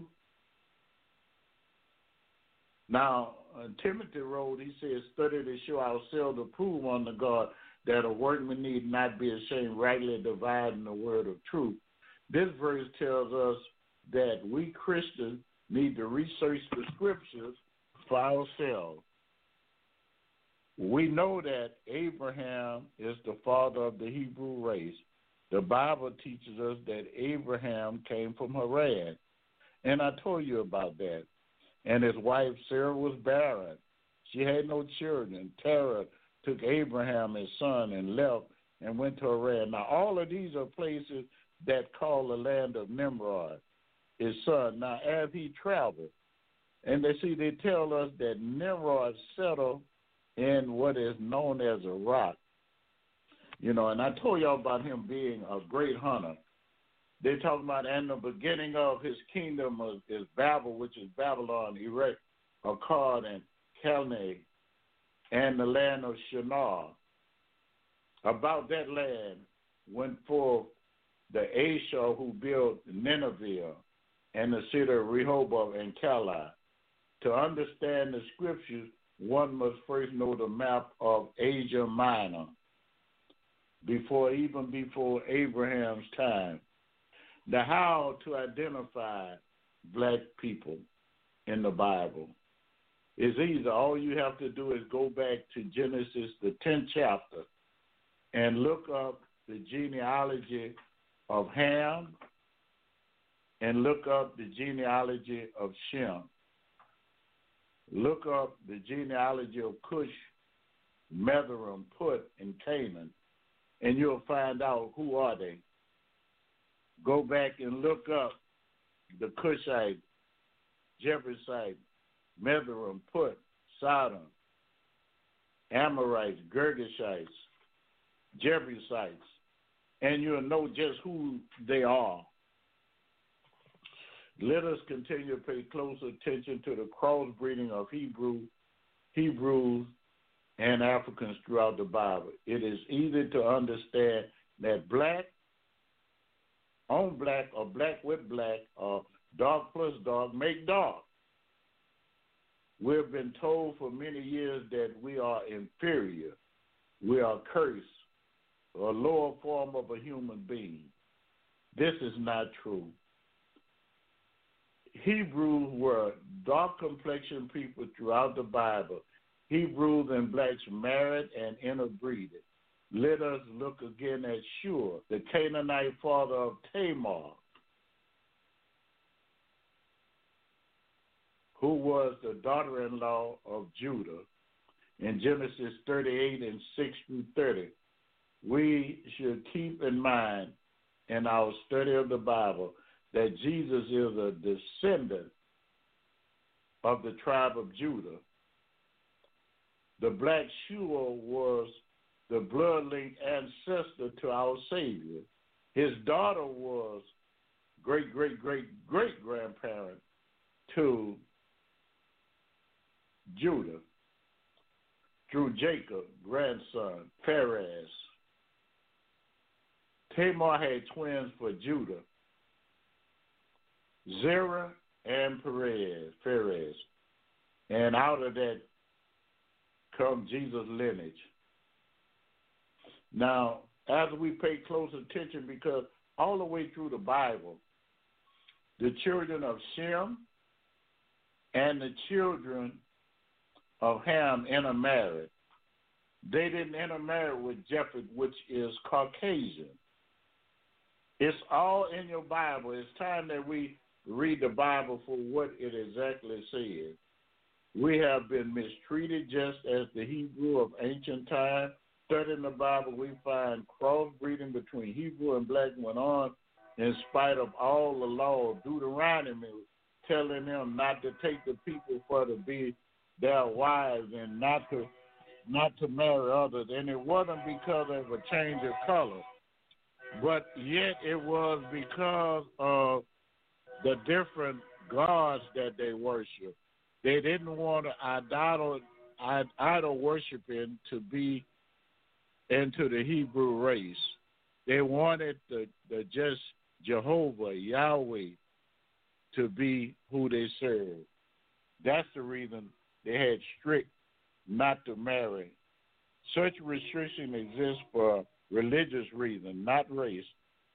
Now, uh, Timothy wrote, he says, study to show ourselves approved unto God, that a workman need not be ashamed, rightly dividing the word of truth. This verse tells us that we Christians need to research the scriptures for ourselves. We know that Abraham is the father of the Hebrew race. The Bible teaches us that Abraham came from Haran. And I told you about that. And his wife Sarah was barren. She had no children. Terah took Abraham, his son, and left and went to Haran. Now, all of these are places that call the land of Nimrod, his son. Now, as he traveled, and they see, they tell us that Nimrod settled in what is known as a rock. You know, and I told y'all about him being a great hunter. They talk about, and the beginning of his kingdom is Babel, which is Babylon, Erech, Akkad, and Calneh, and the land of Shinar. About that land went forth the Ashur who built Nineveh and the city of Rehoboth and Calah. To understand the scriptures, one must first know the map of Asia Minor, before even before Abraham's time. The how to identify black people in the Bible is easy. All you have to do is go back to Genesis, the tenth chapter, and look up the genealogy of Ham and look up the genealogy of Shem. Look up the genealogy of Cush, Mithraim, Put, and Canaan, and you'll find out who are they. Go back and look up the Cushite, Jebusite, Mithraim, Put, Sodom, Amorites, Girgashites, Jebusites, and you'll know just who they are. Let us continue to pay close attention to the crossbreeding of Hebrew, Hebrews and Africans throughout the Bible. It is easy to understand that black on black or black with black or dark plus dark make dark. We've been told for many years that we are inferior. We are cursed, or a lower form of a human being. This is not true. Hebrews were dark complexioned people throughout the Bible. Hebrews and blacks married and interbreeded. Let us look again at Shur, the Canaanite father of Tamar, who was the daughter-in-law of Judah, in Genesis thirty-eight and six through thirty. We should keep in mind in our study of the Bible that Jesus is a descendant of the tribe of Judah. The black Shur was the blood-linked ancestor to our Savior. His daughter was great-great-great-great-grandparent to Judah through Jacob, grandson, Perez. Tamar had twins for Judah, Zerah and Perez, Perez. And out of that come Jesus' lineage. Now, as we pay close attention, because all the way through the Bible, the children of Shem and the children of Ham intermarried. They didn't intermarry with Japheth, which is Caucasian. It's all in your Bible. It's time that we read the Bible for what it exactly says. We have been mistreated just as the Hebrew of ancient times. Studying the Bible, we find crossbreeding between Hebrew and black went on in spite of all the law. Deuteronomy telling them not to take the people for to be their wives and not to not to marry others. And it wasn't because of a change of color, but yet it was because of the different gods that they worship. They didn't want to idol, idol worshiping to be into the Hebrew race. They wanted the, the just Jehovah, Yahweh, to be who they served. That's the reason they had strict not to marry. Such restriction exists for religious reason, not race.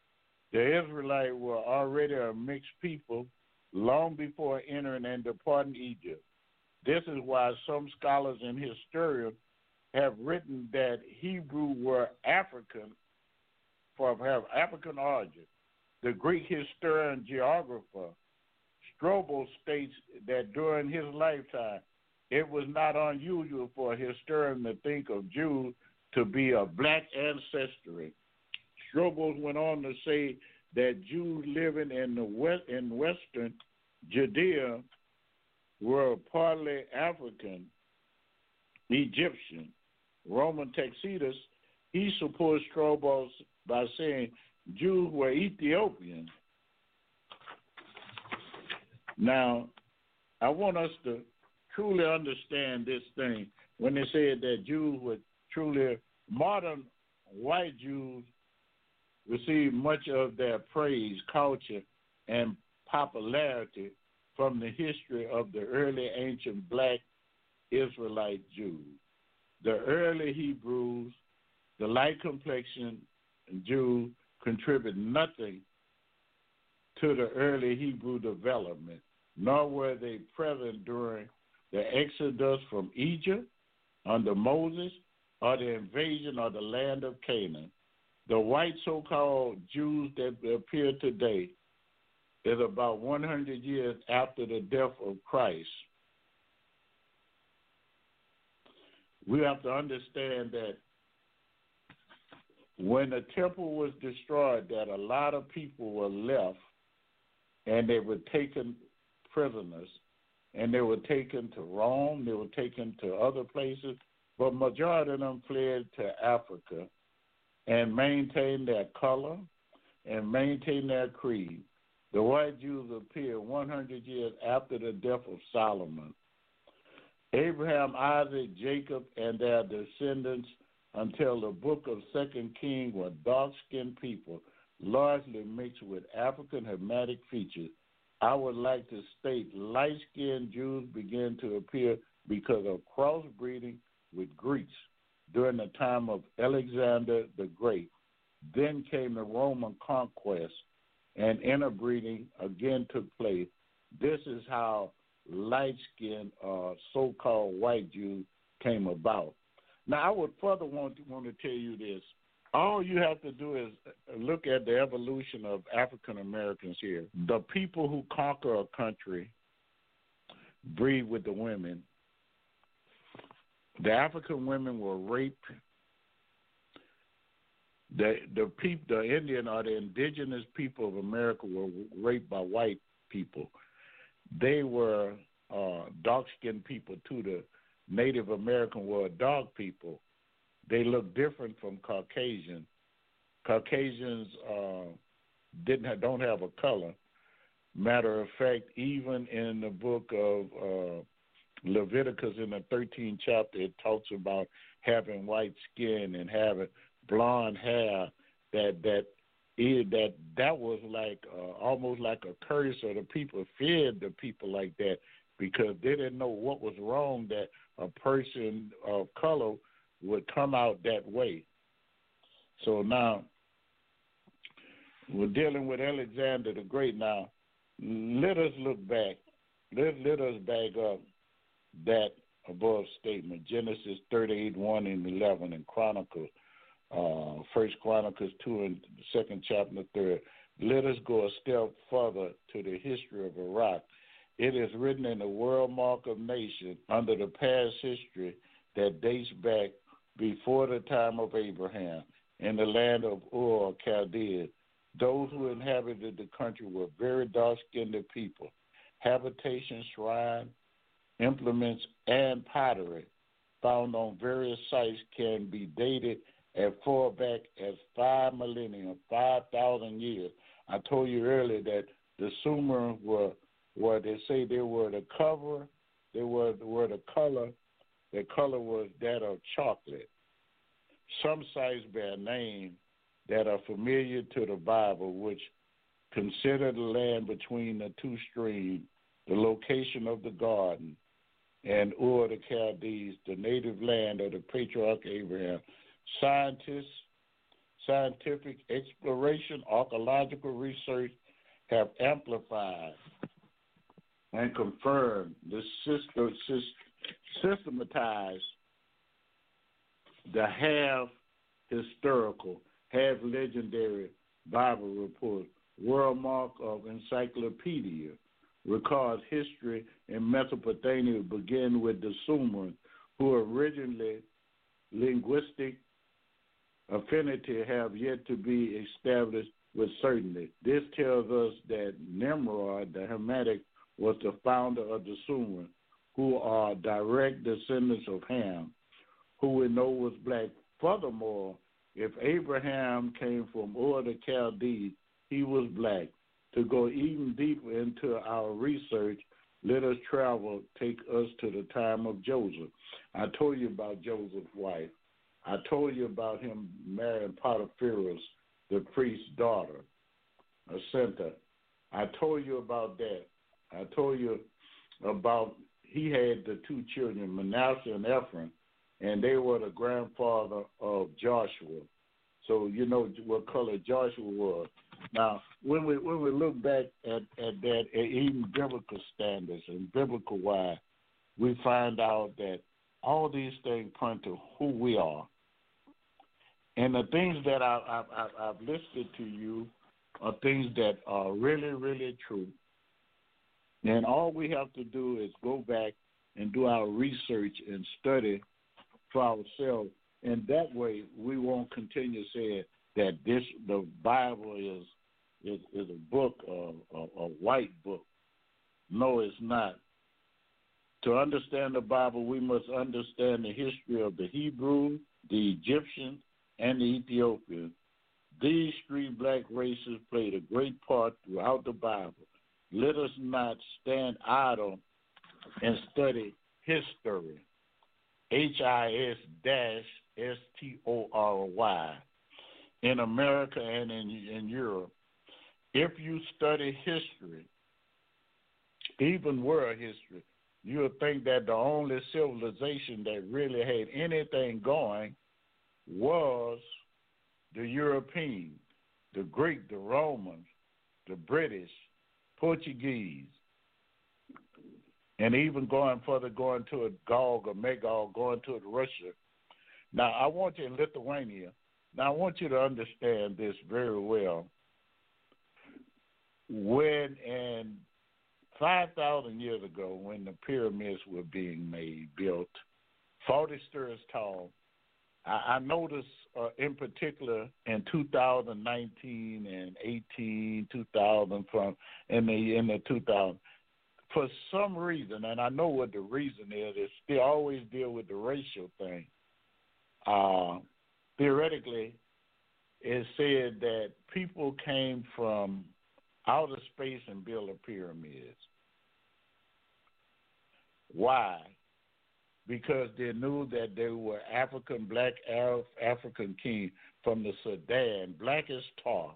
The Israelites were already a mixed people long before entering and departing Egypt. This is why some scholars and historians have written that Hebrew were African, for have African origin. The Greek historian geographer Strobel states that during his lifetime, it was not unusual for a historian to think of Jews to be of black ancestry. Strobel went on to say that Jews living in the west in western Judea were partly African, Egyptian. Roman Tacitus, he supports Strobel by saying Jews were Ethiopian. Now, I want us to truly understand this thing when they said that Jews were truly modern white Jews receive much of their praise, culture, and popularity from the history of the early ancient black Israelite Jews. The early Hebrews, the light complexion Jews contribute nothing to the early Hebrew development, nor were they present during the exodus from Egypt under Moses or the invasion of the land of Canaan. The white so-called Jews that appear today is about one hundred years after the death of Christ. We have to understand that when the temple was destroyed, that a lot of people were left and they were taken prisoners, and they were taken to Rome, they were taken to other places, but majority of them fled to Africa and maintained their color and maintained their creed. The white Jews appeared one hundred years after the death of Solomon. Abraham, Isaac, Jacob, and their descendants until the book of Second Kings were dark-skinned people, largely mixed with African Hamitic features. I would like to state light-skinned Jews began to appear because of crossbreeding with Greeks during the time of Alexander the Great. Then came the Roman conquest, and interbreeding again took place. This is how light-skinned uh, so-called white Jews came about. Now, I would further want to, want to tell you this. All you have to do is look at the evolution of African Americans here. The people who conquer a country breed with the women. The African women were raped. The the people, the Indian or the indigenous people of America were raped by white people. They were uh, dark-skinned people too. The Native American were dark people. They look different from Caucasian. Caucasians uh, didn't have, don't have a color. Matter of fact, even in the book of uh, Leviticus, in the thirteenth chapter, it talks about having white skin and having blonde hair. That that that that was like uh, almost like a curse, or the people feared the people like that because they didn't know what was wrong that a person of color would come out that way. So now we're dealing with Alexander the Great. Now let us look back. Let, let us back up that above statement. Genesis thirty-eight, one and eleven, and Chronicles, uh, First Chronicles two and the second chapter and the third. Let us go a step further to the history of Iraq. It is written in the World Mark of Nations under the past history that dates back before the time of Abraham in the land of Ur, Chaldea. Those who inhabited the country were very dark-skinned people. Habitation, shrine, implements, and pottery found on various sites can be dated as far back as five millennia, five thousand years. I told you earlier that the Sumerians were, were they say they were the cover, they were, were the color. The color was that of chocolate. Some sites bear names that are familiar to the Bible, which consider the land between the two streams, the location of the garden, and Ur the Chaldees, the native land of the patriarch Abraham. Scientists scientific exploration, archaeological research have amplified and confirmed the system, systematized the half historical, half legendary Bible report, world mark of encyclopedia, records history in Mesopotamia began with the Sumerians, who originally linguistic affinity have yet to be established with certainty. This tells us that Nimrod, the Hamitic, was the founder of the Sumerians, who are direct descendants of Ham, who we know was black. Furthermore, if Abraham came from Ur the Chaldees, he was black. To go even deeper into our research, let us travel, take us to the time of Joseph. I told you about Joseph's wife. I told you about him marrying Potiphar's, the priest's daughter, Asenta. I told you about that. I told you about he had the two children, Manasseh and Ephraim, and they were the grandfather of Joshua. So you know what color Joshua was. Now, when we when we look back at, at that, at even biblical standards and biblical wise, we find out that all these things point to who we are. And the things that I, I, I, I've listed to you are things that are really, really true. And all we have to do is go back and do our research and study for ourselves. And that way we won't continue saying that this the Bible is is, is a book, a, a, a white book. No, it's not. To understand the Bible, we must understand the history of the Hebrews, the Egyptians, and the Ethiopians. These three black races played a great part throughout the Bible. Let us not stand idle and study history. H I S dash S T O R Y in America and in, in Europe. If you study history, even world history, you'll think that the only civilization that really had anything going was the Europeans, the Greek, the Romans, the British, Portuguese, and even going further, going to a Gog or Magog, going to Russia. Now, I want you in Lithuania. Now, I want you to understand this very well. When, and five thousand years ago, when the pyramids were being made, built, forty stories tall, I, I noticed uh, in particular in two thousand nineteen and eighteen, two thousand, from in the in the two thousand, for some reason, and I know what the reason is, is they always deal with the racial thing. Uh, theoretically, it said that people came from outer space and built the pyramids. Why? Because they knew that they were African, black Arab, African king from the Sudan, black as tar,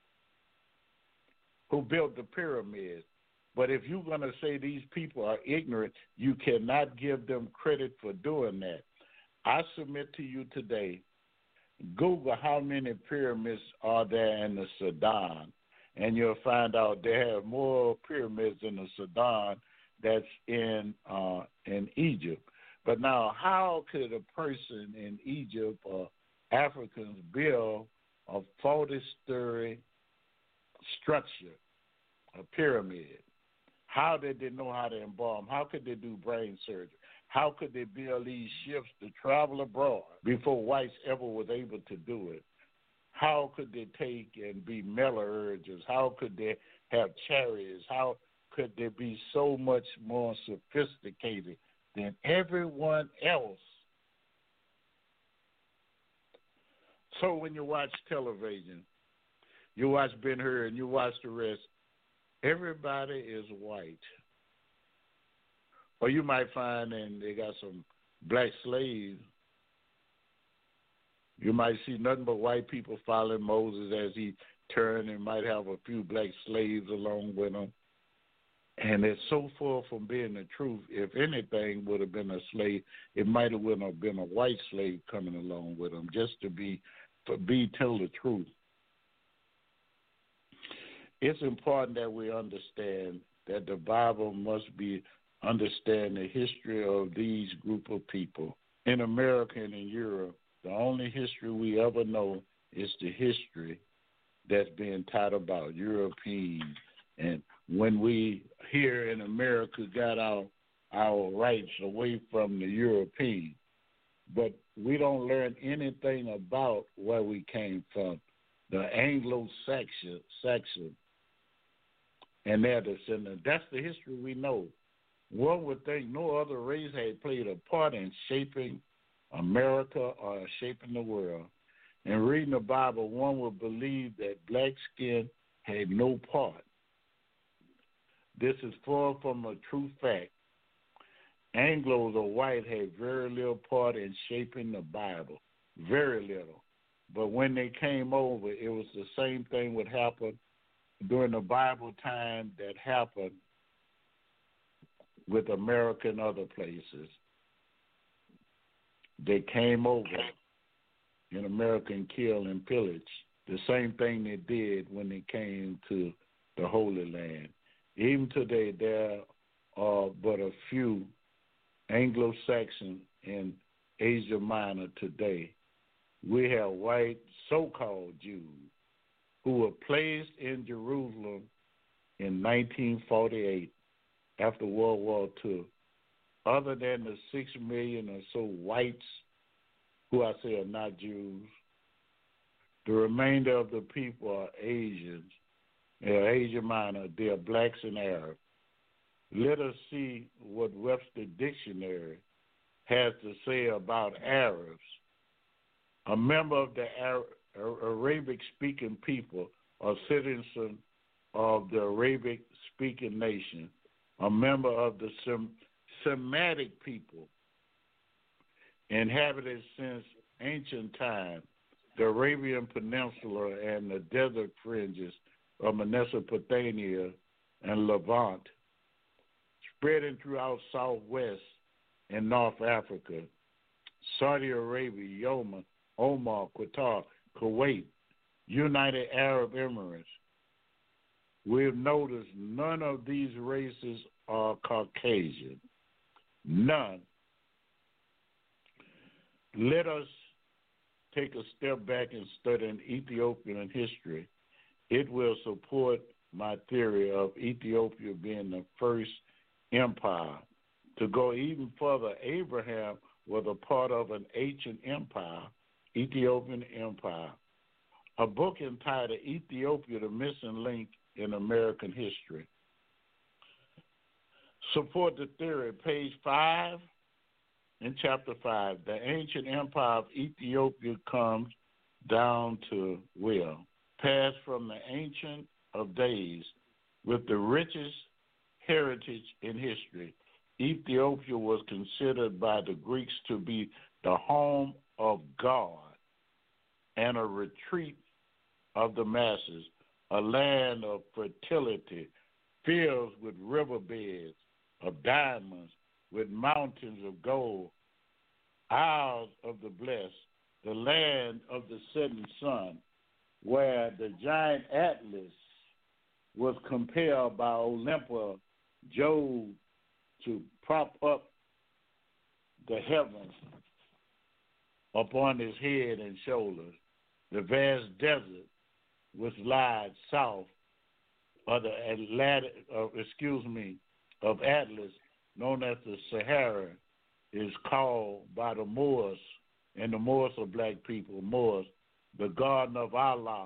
who built the pyramids. But if you're going to say these people are ignorant, you cannot give them credit for doing that. I submit to you today, Google how many pyramids are there in the Sudan, and you'll find out they have more pyramids in the Sudan that's in uh, in Egypt. But now, how could a person in Egypt or Africans build a forty-story structure, a pyramid? How did they know how to embalm? How could they do brain surgery? How could they build these ships to travel abroad before whites ever was able to do it? How could they take and be metallurgists? How could they have chariots? How could they be so much more sophisticated than everyone else? So when you watch television, you watch Ben-Hur and you watch the rest, everybody is white. Or you might find, and they got some black slaves, you might see nothing but white people following Moses as he turned, and might have a few black slaves along with him. And it's so far from being the truth. If anything would have been a slave, it might have have been a white slave coming along with him, just to be be tell the truth. It's important that we understand that the Bible must be understand the history of these group of people. In America and in Europe, the only history we ever know is the history that's being taught about Europeans. And when we here in America got our our rights away from the Europeans, but we don't learn anything about where we came from, the Anglo-Saxon, Saxon, and that is, and that's the history we know. One would think no other race had played a part in shaping America or shaping the world. In reading the Bible, one would believe that black skin had no part. This is far from a true fact. Anglos or white had very little part in shaping the Bible, very little. But when they came over, it was the same thing would happen during the Bible time that happened with America and other places. They came over in America and killed and pillaged. The same thing they did when they came to the Holy Land. Even today, there are but a few Anglo-Saxon in Asia Minor today. We have white so-called Jews who were placed in Jerusalem in nineteen forty-eight after World War Two. Other than the six million or so whites who I say are not Jews, the remainder of the people are Asians, they're Asia Minor, they are blacks and Arabs. Let us see what Webster Dictionary has to say about Arabs. A member of the Arabic-speaking people, a citizen of the Arabic-speaking nation, a member of the Sem- Semitic people, inhabited since ancient times the Arabian Peninsula and the desert fringes of Mesopotamia and Levant, spreading throughout Southwest and North Africa, Saudi Arabia, Yemen, Oman, Qatar, Kuwait, United Arab Emirates. We have noticed none of these races are Caucasian. None. Let us take a step back and study Ethiopian history. It will support my theory of Ethiopia being the first empire. To go even further, Abraham was a part of an ancient empire, Ethiopian Empire. A book entitled Ethiopia, the Missing Link in American History. Support the theory, page five in chapter five. The ancient empire of Ethiopia comes down to will, passed from the ancient of days with the richest heritage in history. Ethiopia was considered by the Greeks to be the home of God and a retreat of the masses, a land of fertility, fields with riverbeds of diamonds, with mountains of gold, isles of the blessed, the land of the setting sun, where the giant Atlas was compelled by Olympus, Jove, to prop up the heavens upon his head and shoulders. The vast desert which lies south of the Atlantic, uh, excuse me, of Atlas, known as the Sahara, is called by the Moors, and the Moors are black people, Moors, the garden of Allah,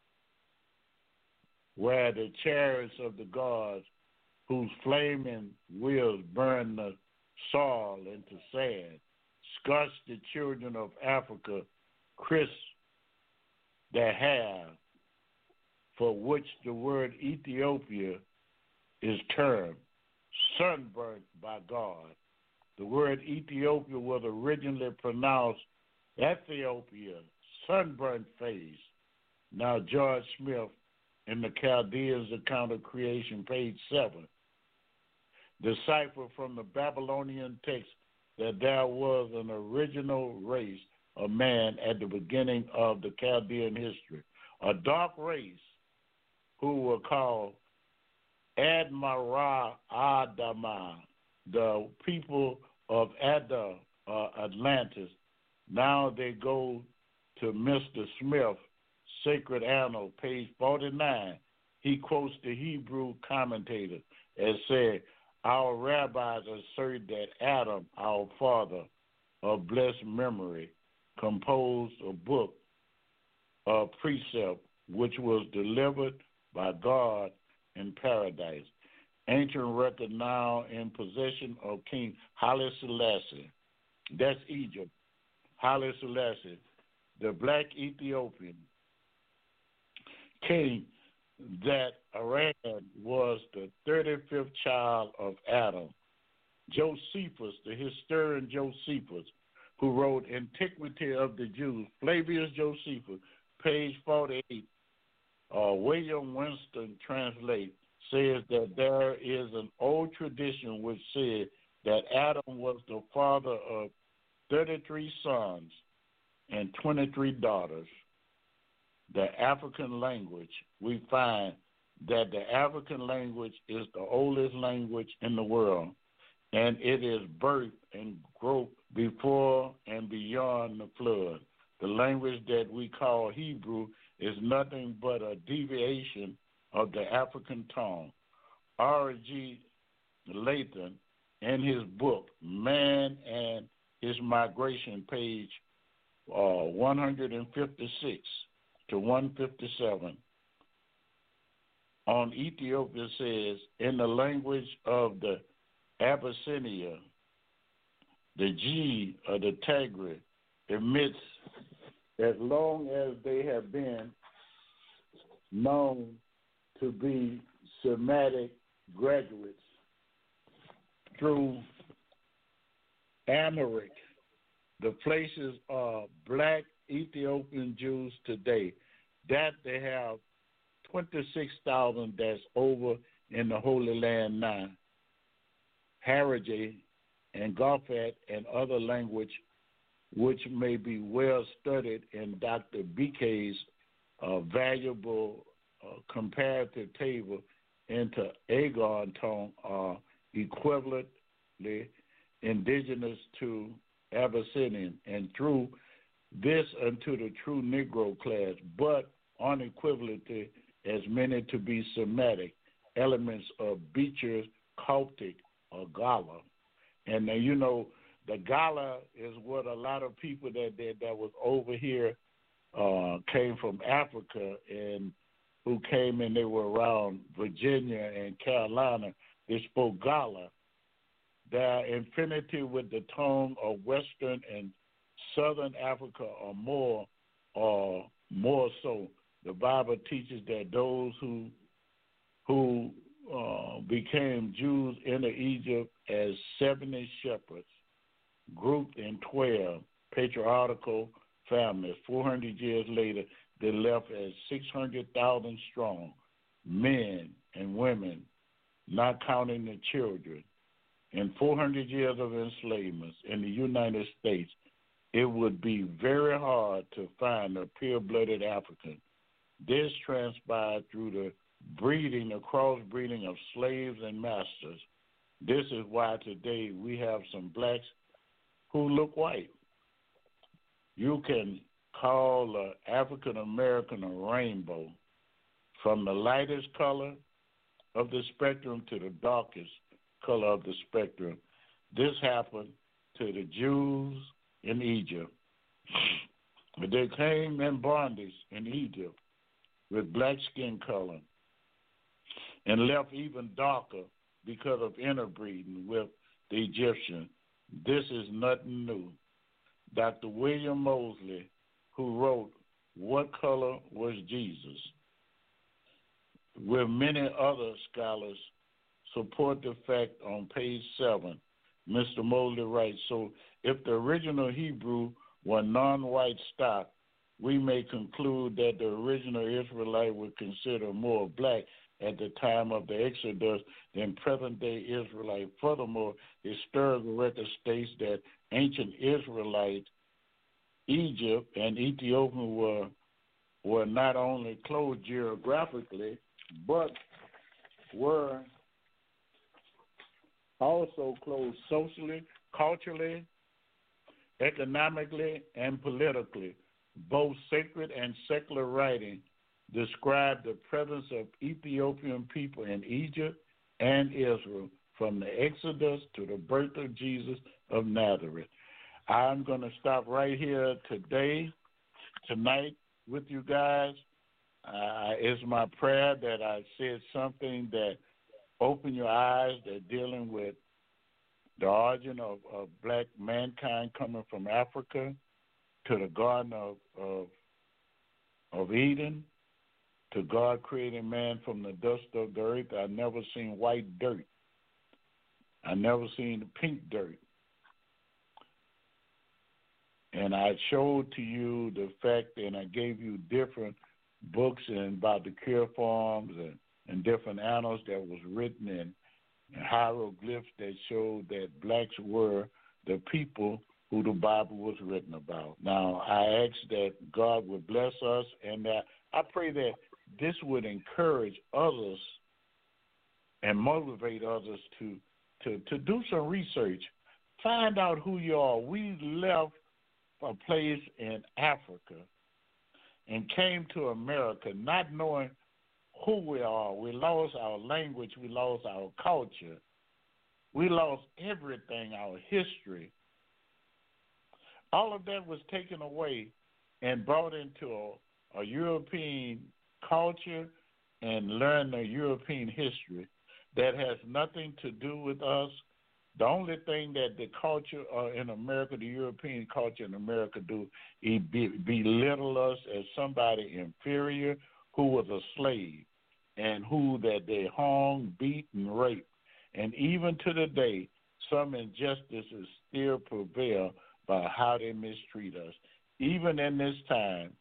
where the chariots of the gods, whose flaming wheels burn the soil into sand, scorch the children of Africa, crisp their hair, for which the word Ethiopia is termed, sunburnt by God. The word Ethiopia was originally pronounced Ethiopia, sunburnt face. Now George Smith in the Chaldeans' account of creation, page seven, decipher from the Babylonian text that there was an original race of man at the beginning of the Chaldean history. A dark race who were called Admara Adama, the people of Ada, uh, Atlantis. Now they go to Mister Smith, Sacred Annal, page forty-nine. He quotes the Hebrew commentator and said, our rabbis assert that Adam, our father of blessed memory, composed a book of precept which was delivered by God in paradise. Ancient record now in possession of King Haile Selassie. That's Egypt. Haile Selassie, the black Ethiopian king, that Iran was the thirty-fifth child of Adam. Josephus, the historian Josephus, who wrote Antiquity of the Jews, Flavius Josephus, page forty-eight, uh, William Winston translate, says that there is an old tradition which said that Adam was the father of thirty-three sons and twenty-three daughters. The African language, we find that the African language is the oldest language in the world, and it is birth and growth before and beyond the flood. The language that we call Hebrew is nothing but a deviation of the African tongue. R G Layton, in his book, Man and His Migration, page uh, one fifty-six to one fifty-seven, on Ethiopia says, in the language of the Abyssinia, the G of the Tigray admits as long as they have been known to be Semitic graduates through Amharic, the places of black Ethiopian Jews today, that they have twenty-six thousand that's over in the Holy Land now. Harajay and Gafat and other language which may be well studied in Doctor B K's uh, valuable uh, comparative table into Agon tongue are equivalently indigenous to Abyssinian, and through this unto the true Negro class, but unequivocally as many to be Semitic elements of Beecher's Coptic or Gala. And uh, you know, the Gala is what a lot of people that that, that was over here uh, came from Africa and who came and they were around Virginia and Carolina. They spoke Gala. Their infinity with the tongue of Western and Southern Africa are more, or more so. The Bible teaches that those who who uh, became Jews in Egypt as seventy shepherds, grouped in twelve patriarchal families. Four hundred years later, they left as six hundred thousand strong, men and women, not counting the children. In four hundred years of enslavement in the United States, it would be very hard to find a pure-blooded African. This transpired through the breeding, the crossbreeding of slaves and masters. This is why today we have some blacks who look white. You can call an African American a rainbow, from the lightest color of the spectrum to the darkest color of the spectrum. This happened to the Jews in Egypt. They came in bondage in Egypt with black skin color and left even darker because of interbreeding with the Egyptian. This is nothing new. Doctor William Mosley, who wrote What Color Was Jesus?, with many other scholars, support the fact on page seven. Mister Mosley writes, so if the original Hebrew were non-white stock, we may conclude that the original Israelite were considered more black at the time of the Exodus than present-day Israelite. Furthermore, historical record states that ancient Israelites Egypt and Ethiopia were were not only close geographically, but were also close socially, culturally, economically, and politically. Both sacred and secular writing describe the presence of Ethiopian people in Egypt and Israel from the Exodus to the birth of Jesus of Nazareth. I'm going to stop right here today, tonight, with you guys. Uh, it's my prayer that I said something that opened your eyes, that dealing with the origin of, of black mankind coming from Africa to the Garden of, of, of Eden, to God creating man from the dust of the earth. I never seen white dirt. I never seen the pink dirt. And I showed to you the fact, and I gave you different books and about the cure forms and, and different annals that was written in, and hieroglyphs that showed that blacks were the people who the Bible was written about. Now, I ask that God would bless us, and that I pray that this would encourage others and motivate others to, to, to do some research. Find out who you are. We left a place in Africa and came to America not knowing who we are. We lost our language. We lost our culture. We lost everything, our history. All of that was taken away and brought into a, a European culture and learn the European history that has nothing to do with us. The only thing that the culture uh, in America, the European culture in America do, is be, belittle us as somebody inferior who was a slave and who that they hung, beat, and raped. And even to the day, some injustices still prevail by how they mistreat us. Even in this time,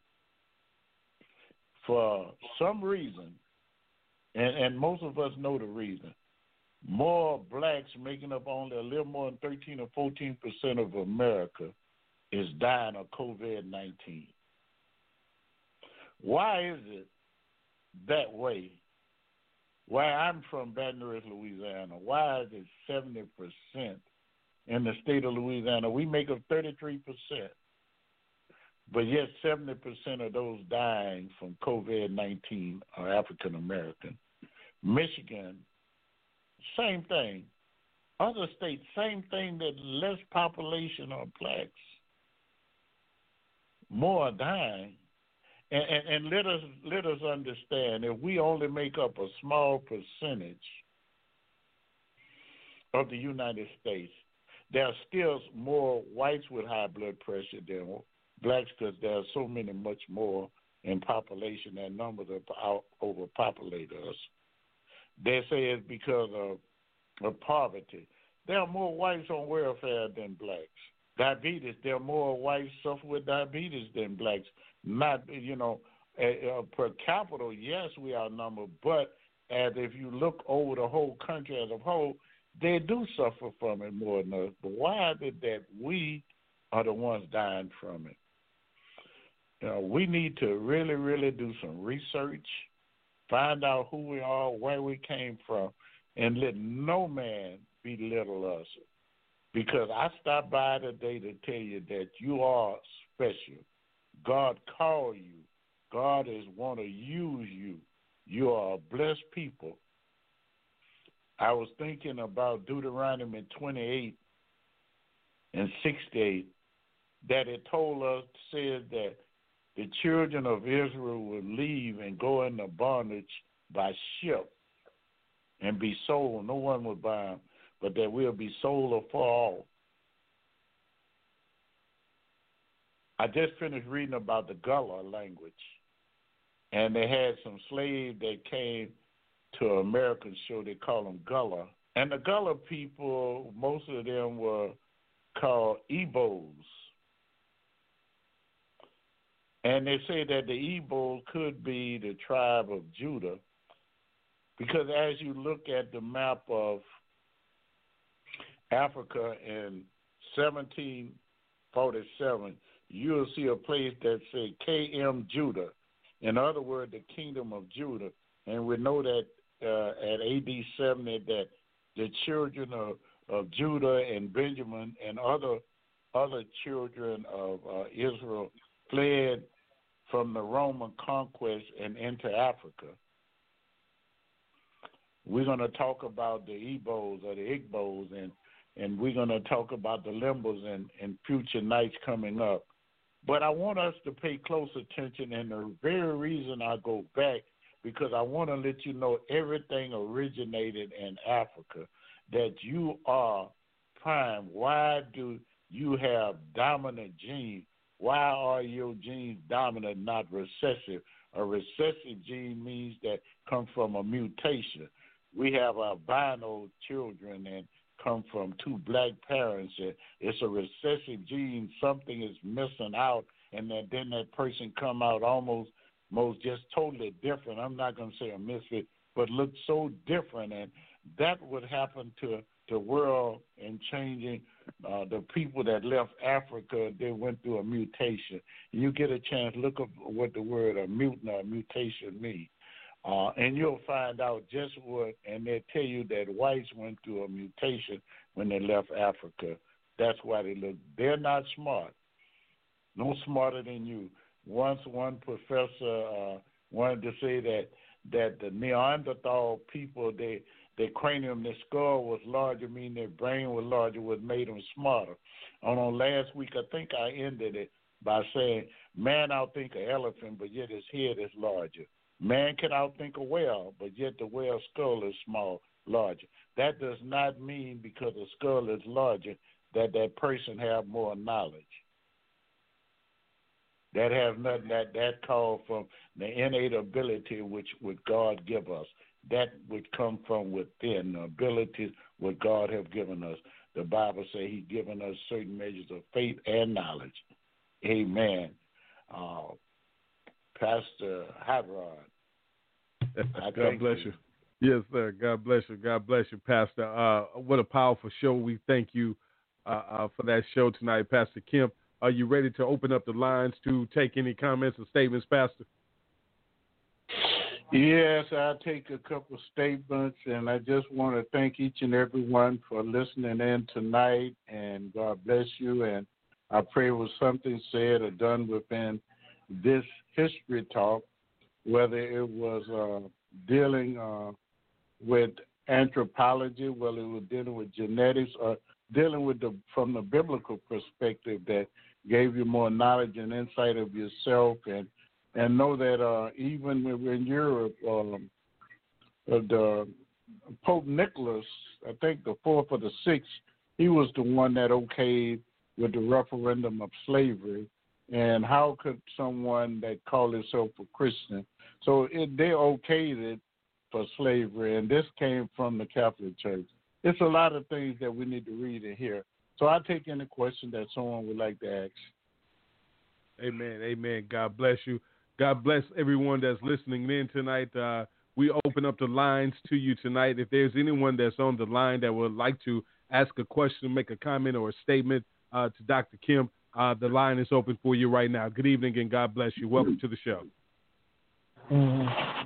for some reason, and, and most of us know the reason, more blacks, making up only a little more than thirteen or fourteen percent of America, is dying of COVID nineteen. Why is it that way? Why I'm from Baton Rouge, Louisiana, why is it seventy percent in the state of Louisiana? We make up thirty-three percent. But yet seventy percent of those dying from COVID nineteen are African American. Michigan, same thing. Other states, same thing, that less population are blacks. More are dying. And, and, and let us let us understand, if we only make up a small percentage of the United States, there are still more whites with high blood pressure than blacks, because there are so many much more in population, and numbers are overpopulate us. They say it's because of, of poverty. There are more whites on welfare than blacks. Diabetes, there are more whites suffer with diabetes than blacks. Not, you know, uh, per capita, yes, we outnumbered, but as if you look over the whole country as a whole, they do suffer from it more than us. But why is it that we are the ones dying from it? You know, we need to really, really do some research, find out who we are, where we came from, and let no man belittle us. Because I stopped by today to tell you that you are special. God called you. God is want to use you. You are a blessed people. I was thinking about Deuteronomy twenty-eight and sixty-eight, that it told us, said that the children of Israel will leave and go into bondage by ship and be sold. No one will buy them, but they will be sold afar off. I just finished reading about the Gullah language, and they had some slaves that came to American show. They call them Gullah. And the Gullah people, most of them were called Igbos. And they say that the Igbo could be the tribe of Judah, because as you look at the map of Africa in seventeen forty-seven, you'll see a place that says K M Judah. In other words, the kingdom of Judah. And we know that uh, at A D seventy that the children of, of Judah and Benjamin and other other children of uh, Israel fled from the Roman conquest and into Africa. We're going to talk about the Igbos or the Igbos, and, and we're going to talk about the Limbos in, in future nights coming up. But I want us to pay close attention, and the very reason I go back, because I want to let you know everything originated in Africa, that you are prime. Why do you have dominant genes? Why are your genes dominant, not recessive? A recessive gene means that come from a mutation. We have albino children and come from two black parents. It's a recessive gene. Something is missing out, and that, then that person come out almost, most just totally different. I'm not going to say a misfit, but look so different, and that would happen to the world in changing uh, the people that left Africa. They went through a mutation. You get a chance, look up what the word a mutant or a mutation means. Uh, and you'll find out just what, and they'll tell you that whites went through a mutation when they left Africa. That's why they look, they're not smart, no smarter than you. Once one professor uh, wanted to say that that the Neanderthal people, they, their cranium, their skull was larger, meaning their brain was larger, what made them smarter. On, on last week, I think I ended it by saying, man outthink an elephant, but yet his head is larger. Man can outthink a whale, but yet the whale's skull is small, larger. That does not mean because the skull is larger that that person have more knowledge. That has nothing, that, that call from the innate ability which would God give us. That would come from within, the abilities what God have given us. The Bible says He's given us certain measures of faith and knowledge. Amen. Uh, Pastor Hot Rod.
God bless you. you. Yes, sir. God bless you. God bless you, Pastor. Uh, what a powerful show. We thank you uh, uh, for that show tonight, Pastor Kemp. Are you ready to open up the lines to take any comments or statements, Pastor?
Yes, I'll take a couple of statements, and I just want to thank each and every one for listening in tonight, and God bless you. And I pray it was something said or done within this history talk, whether it was uh, dealing uh, with anthropology, whether it was dealing with genetics, or dealing with the from the biblical perspective that gave you more knowledge and insight of yourself, and and know that uh, even when we're in Europe, um, uh, the Pope Nicholas, I think the fourth or the sixth, he was the one that okayed with the referendum of slavery. And how could someone that called himself a Christian, so it, they okayed it for slavery, and this came from the Catholic Church. It's a lot of things that we need to read and hear. So I'll take any question that someone would like to ask.
Amen. Amen. God bless you. God bless everyone that's listening in tonight. Uh, we open up the lines to you tonight. If there's anyone that's on the line that would like to ask a question, make a comment or a statement uh, to Doctor Kemp, uh, the line is open for you right now. Good evening and God bless you. Welcome to the show.
Mm-hmm.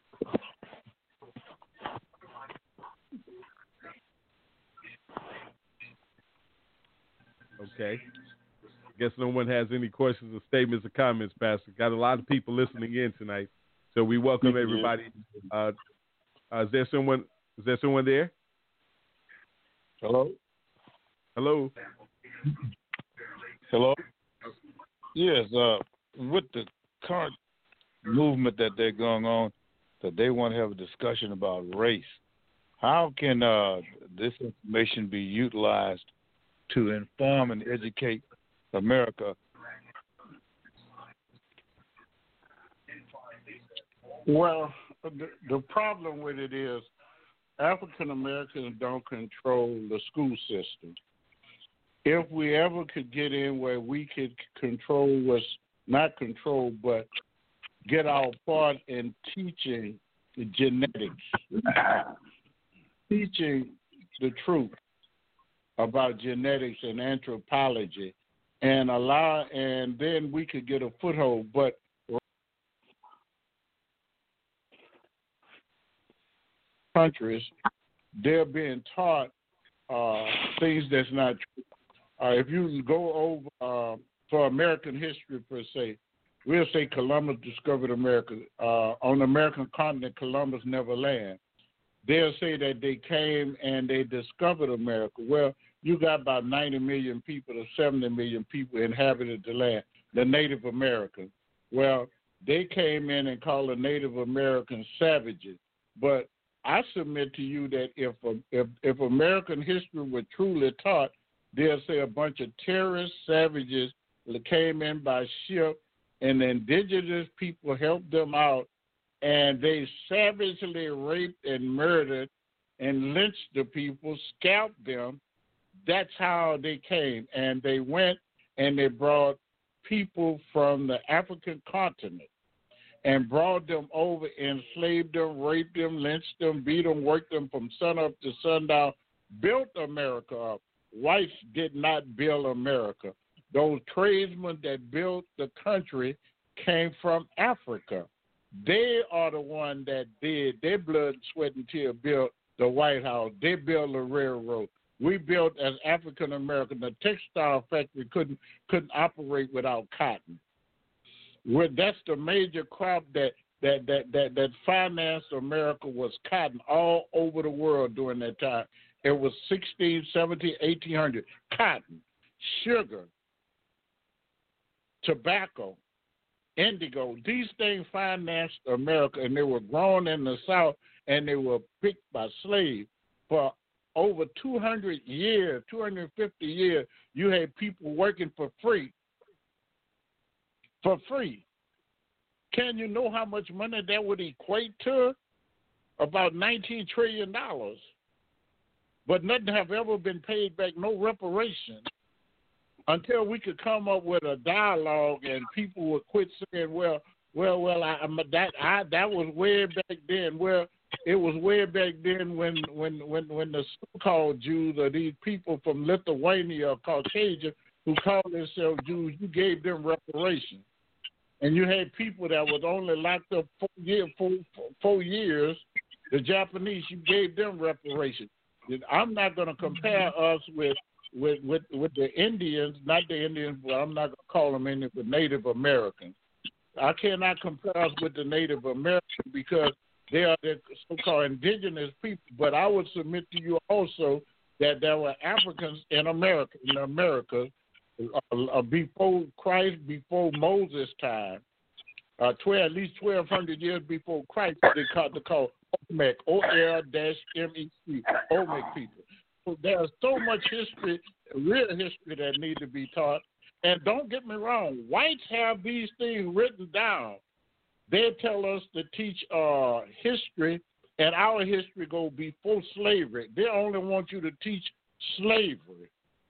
Okay. Guess no one has any questions or statements or comments, Pastor. Got a lot of people listening in tonight, so we welcome everybody. Uh, uh, is there someone? Is there someone there?
Hello.
Hello.
Hello. Yes. Uh, with the current movement that they're going on, that they want to have a discussion about race. How can uh, this information be utilized to inform and educate America?
Well, the, the problem with it is African Americans don't control the school system. If we ever could get in where we could control what's not control, but get our part in teaching the genetics, teaching the truth about genetics and anthropology, and allow, and then we could get a foothold. But countries, they're being taught uh, things that's not true. Uh, if you go over uh, for American history per se, we'll say Columbus discovered America. Uh, on the American continent, Columbus never landed. They'll say that they came and they discovered America. Well, you got about ninety million people or seventy million people inhabited the land, the Native Americans. Well, they came in and called the Native Americans savages. But I submit to you that if if, if American history were truly taught, they'll say a bunch of terrorist savages came in by ship, and the indigenous people helped them out, and they savagely raped and murdered and lynched the people, scalped them. That's how they came. And they went and they brought people from the African continent and brought them over, enslaved them, raped them, lynched them, beat them, worked them from sun up to sundown, built America up. Whites did not build America. Those tradesmen that built the country came from Africa. They are the one that did, their blood, sweat, and tears built the White House. They built the railroad. We built, as African American, the textile factory couldn't couldn't operate without cotton. Well, that's the major crop that that, that, that that financed America was cotton all over the world during that time. It was sixteen, seventeen, eighteen hundred. Cotton, sugar, tobacco, indigo. These things financed America, and they were grown in the South, and they were picked by slaves. For over two hundred years, two hundred fifty years, you had people working for free. For free. Can you know how much money that would equate to? About nineteen trillion dollars. But nothing have ever been paid back, no reparations, until we could come up with a dialogue and people would quit saying, well, well, well, I, that I, that was way back then. Well, it was way back then when, when, when, when the so-called Jews or these people from Lithuania or Caucasian who called themselves Jews, you gave them reparations. And you had people that was only locked up four, year, four, four years. The Japanese, you gave them reparations. I'm not going to compare us with, with, with, with the Indians, not the Indians, but I'm not going to call them Indians, but Native Americans. I cannot compare us with the Native Americans because they are the so-called indigenous people. But I would submit to you also that there were Africans in America, in America, uh, before Christ, before Moses' time, uh, twelve, at least twelve hundred years before Christ, they called, they called Olmec, O L M E C, Olmec people. So there's so much history, real history that need to be taught. And don't get me wrong, whites have these things written down. They tell us to teach uh, history, and our history go before slavery. They only want you to teach slavery.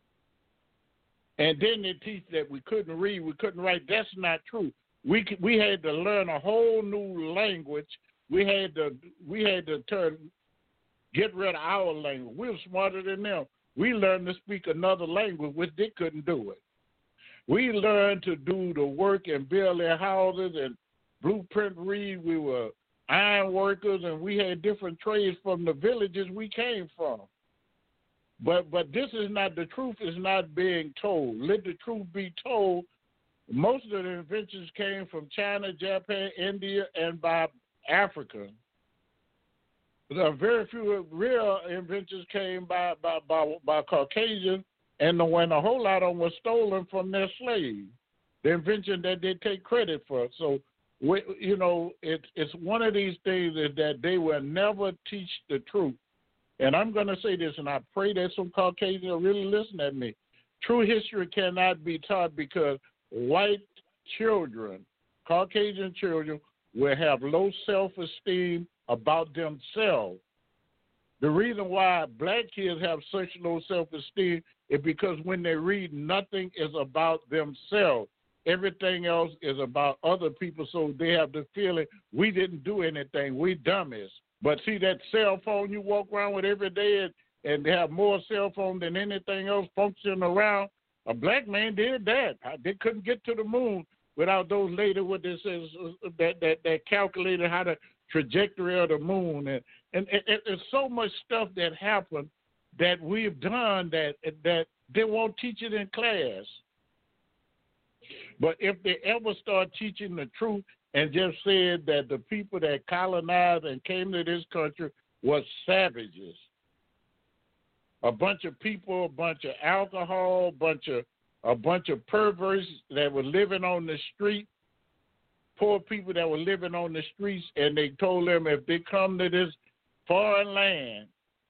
And then they teach that we couldn't read, we couldn't write. That's not true. We we had to learn a whole new language. We had to we had to turn get rid of our language. We were smarter than them. We learned to speak another language, which they couldn't do it. We learned to do the work and build their houses and blueprint read. We were iron workers, and we had different trades from the villages we came from. But but this is not, the truth is not being told. Let the truth be told. Most of the inventions came from China, Japan, India, and by Africa. There are very few real inventions came by by, by, by Caucasians, and the, when a whole lot of them were stolen from their slaves. The invention that they take credit for. So, we, you know, it, it's one of these things is that they will never teach the truth. And I'm going to say this, and I pray that some Caucasians will really listen at me. True history cannot be taught because white children, Caucasian children, will have low self-esteem about themselves. The reason why black kids have such low self-esteem is because when they read, nothing is about themselves. Everything else is about other people, so they have the feeling we didn't do anything, we dummies. But see that cell phone you walk around with every day and, and they have more cell phone than anything else functioning around, A black man did that. They couldn't get to the moon without those ladies with this uh, that that that calculated how the trajectory of the moon, and and, and, and there's so much stuff that happened that we've done that that they won't teach it in class. But if they ever start teaching the truth and just said that the people that colonized and came to this country was savages, a bunch of people, a bunch of alcohol, a bunch of a bunch of perverts that were living on the street, poor people that were living on the streets, and they told them if they come to this foreign land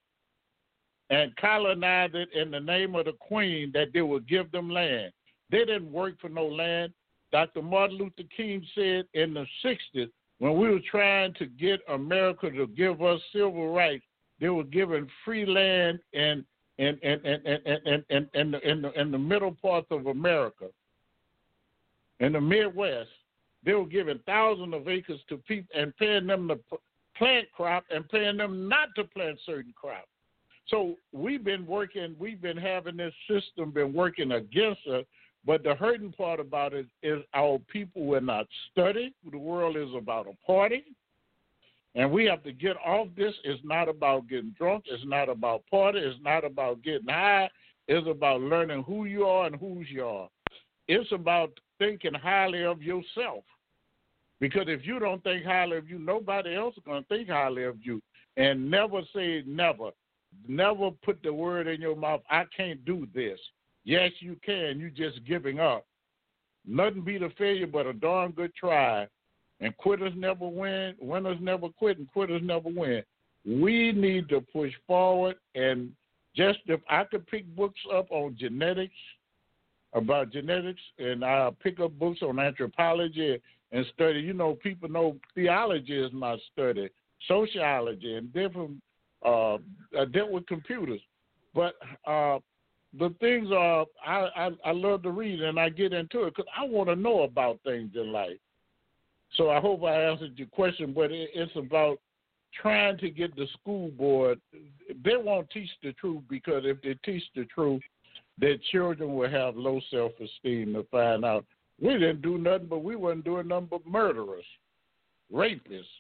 and colonize it in the name of the Queen, that they would give them land. They didn't work for no land. Doctor Martin Luther King said in the sixties, when we were trying to get America to give us civil rights, they were giving free land in in in in in in, in, in, the, in, the, in the middle parts of America, in the Midwest. They were giving thousands of acres to people and paying them to plant crop and paying them not to plant certain crops. So we've been working, we've been having this system been working against us. But the hurting part about it is our people will not study. The world is about a party. And we have to get off this. It's not about getting drunk. It's not about party. It's not about getting high. It's about learning who you are and whose you are. It's about thinking highly of yourself. Because if you don't think highly of you, nobody else is going to think highly of you. And never say never. Never put the word in your mouth, I can't do this. Yes, you can. You're just giving up. Nothing beat a failure but a darn good try. And quitters never win. Winners never quit, and quitters never win. We need to push forward. And just if I could pick books up on genetics, about genetics, and I'll pick up books on anthropology and study. You know, people know theology is my study, sociology, and different. Uh, I dealt with computers, but. Uh, The things are, I, I, I love to read, and I get into it because I want to know about things in life. So I hope I answered your question, but it, it's about trying to get the school board. They won't teach the truth because if they teach the truth, their children will have low self-esteem to find out we didn't do nothing, but we weren't doing nothing but murderers, rapists,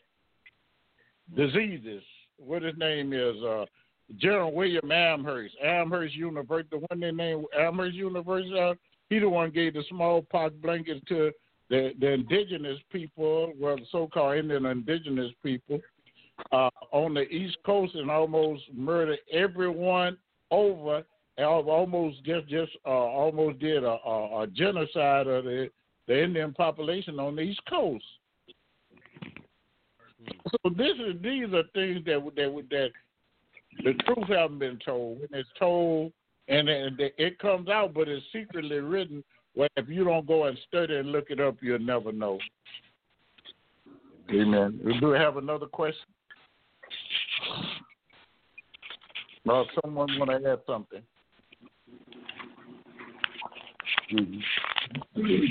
diseases. What his name is, uh, General William Amherst, Amherst University, the one they named Amherst University, uh, he the one gave the smallpox blankets to the, the indigenous people, well, the so-called Indian indigenous people uh, on the East Coast, and almost murdered everyone over, and almost just just uh, almost did a, a, a genocide of the, the Indian population on the East Coast. So this is these are things that that that. The truth hasn't been told. When it's told, and it comes out, but it's secretly written. Well, if you don't go and study and look it up, you'll never know. Amen. Do we have another question? Well, someone want to add something. Mm-hmm.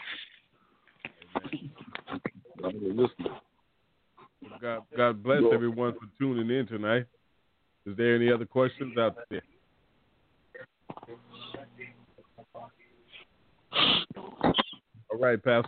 God, God bless everyone for tuning in tonight. Is there any other questions out there? All right, Pastor.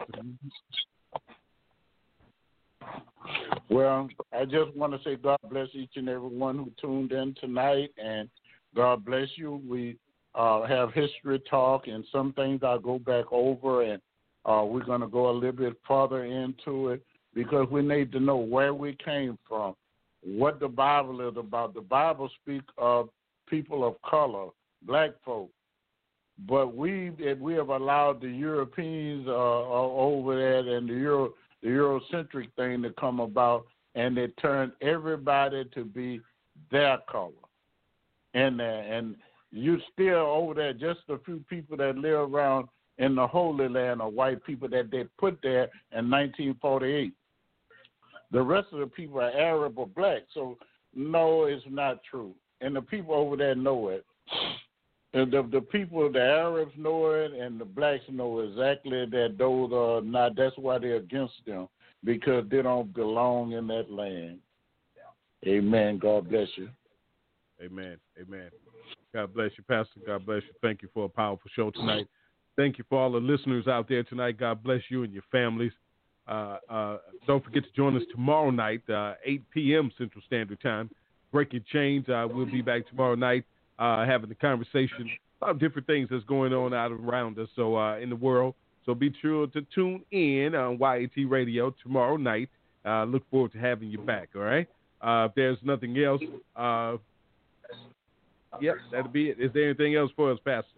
Well, I just want to say God bless each and every one who tuned in tonight, and God bless you. We uh, have history talk, and some things I'll go back over, and uh, we're going to go a little bit further into it because we need to know where we came from. What the Bible is about. The Bible speaks of people of color, black folk, but we we have allowed the Europeans uh, over there and the Euro the Eurocentric thing to come about, and they turned everybody to be their color. And uh, and you still over there, just a few people that live around in the Holy Land are white people that they put there in nineteen forty-eight. The rest of the people are Arab or black. So, no, it's not true. And the people over there know it. And the, the people, the Arabs know it, and the blacks know exactly that those are not. That's why they're against them, because they don't belong in that land. Amen. God bless you.
Amen. Amen. God bless you, Pastor. God bless you. Thank you for a powerful show tonight. Thank you for all the listeners out there tonight. God bless you and your families. Uh, uh, don't forget to join us tomorrow night, uh, eight p.m. Central Standard Time. Breaking Chains. Uh, we'll be back tomorrow night uh, having a conversation about different things that's going on out around us so uh, in the world. So be sure to tune in on Y A T Radio tomorrow night. Uh, look forward to having you back, all right? Uh, if there's nothing else, uh, yep, that'll be it. Is there anything else for us, Pastor?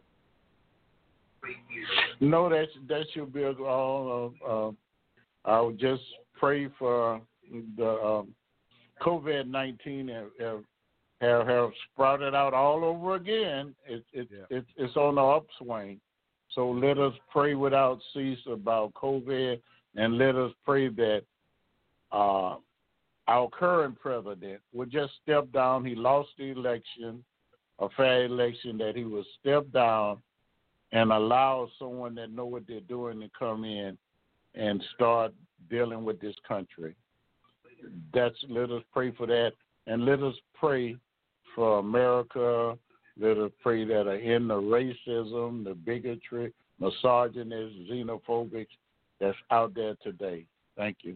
No, that that should be all. Uh, uh, I'll just pray for the um, COVID nineteen have, have have have sprouted out all over again. It, it, yeah. it, it's on the upswing. So let us pray without cease about COVID, and let us pray that uh, our current president would just step down. He lost the election, a fair election, that he would step down and allow someone that know what they're doing to come in and start dealing with this country. That's let us pray for that, and let us pray for America. Let us pray that are in the racism, the bigotry, misogynist, xenophobic that's out there today. Thank you.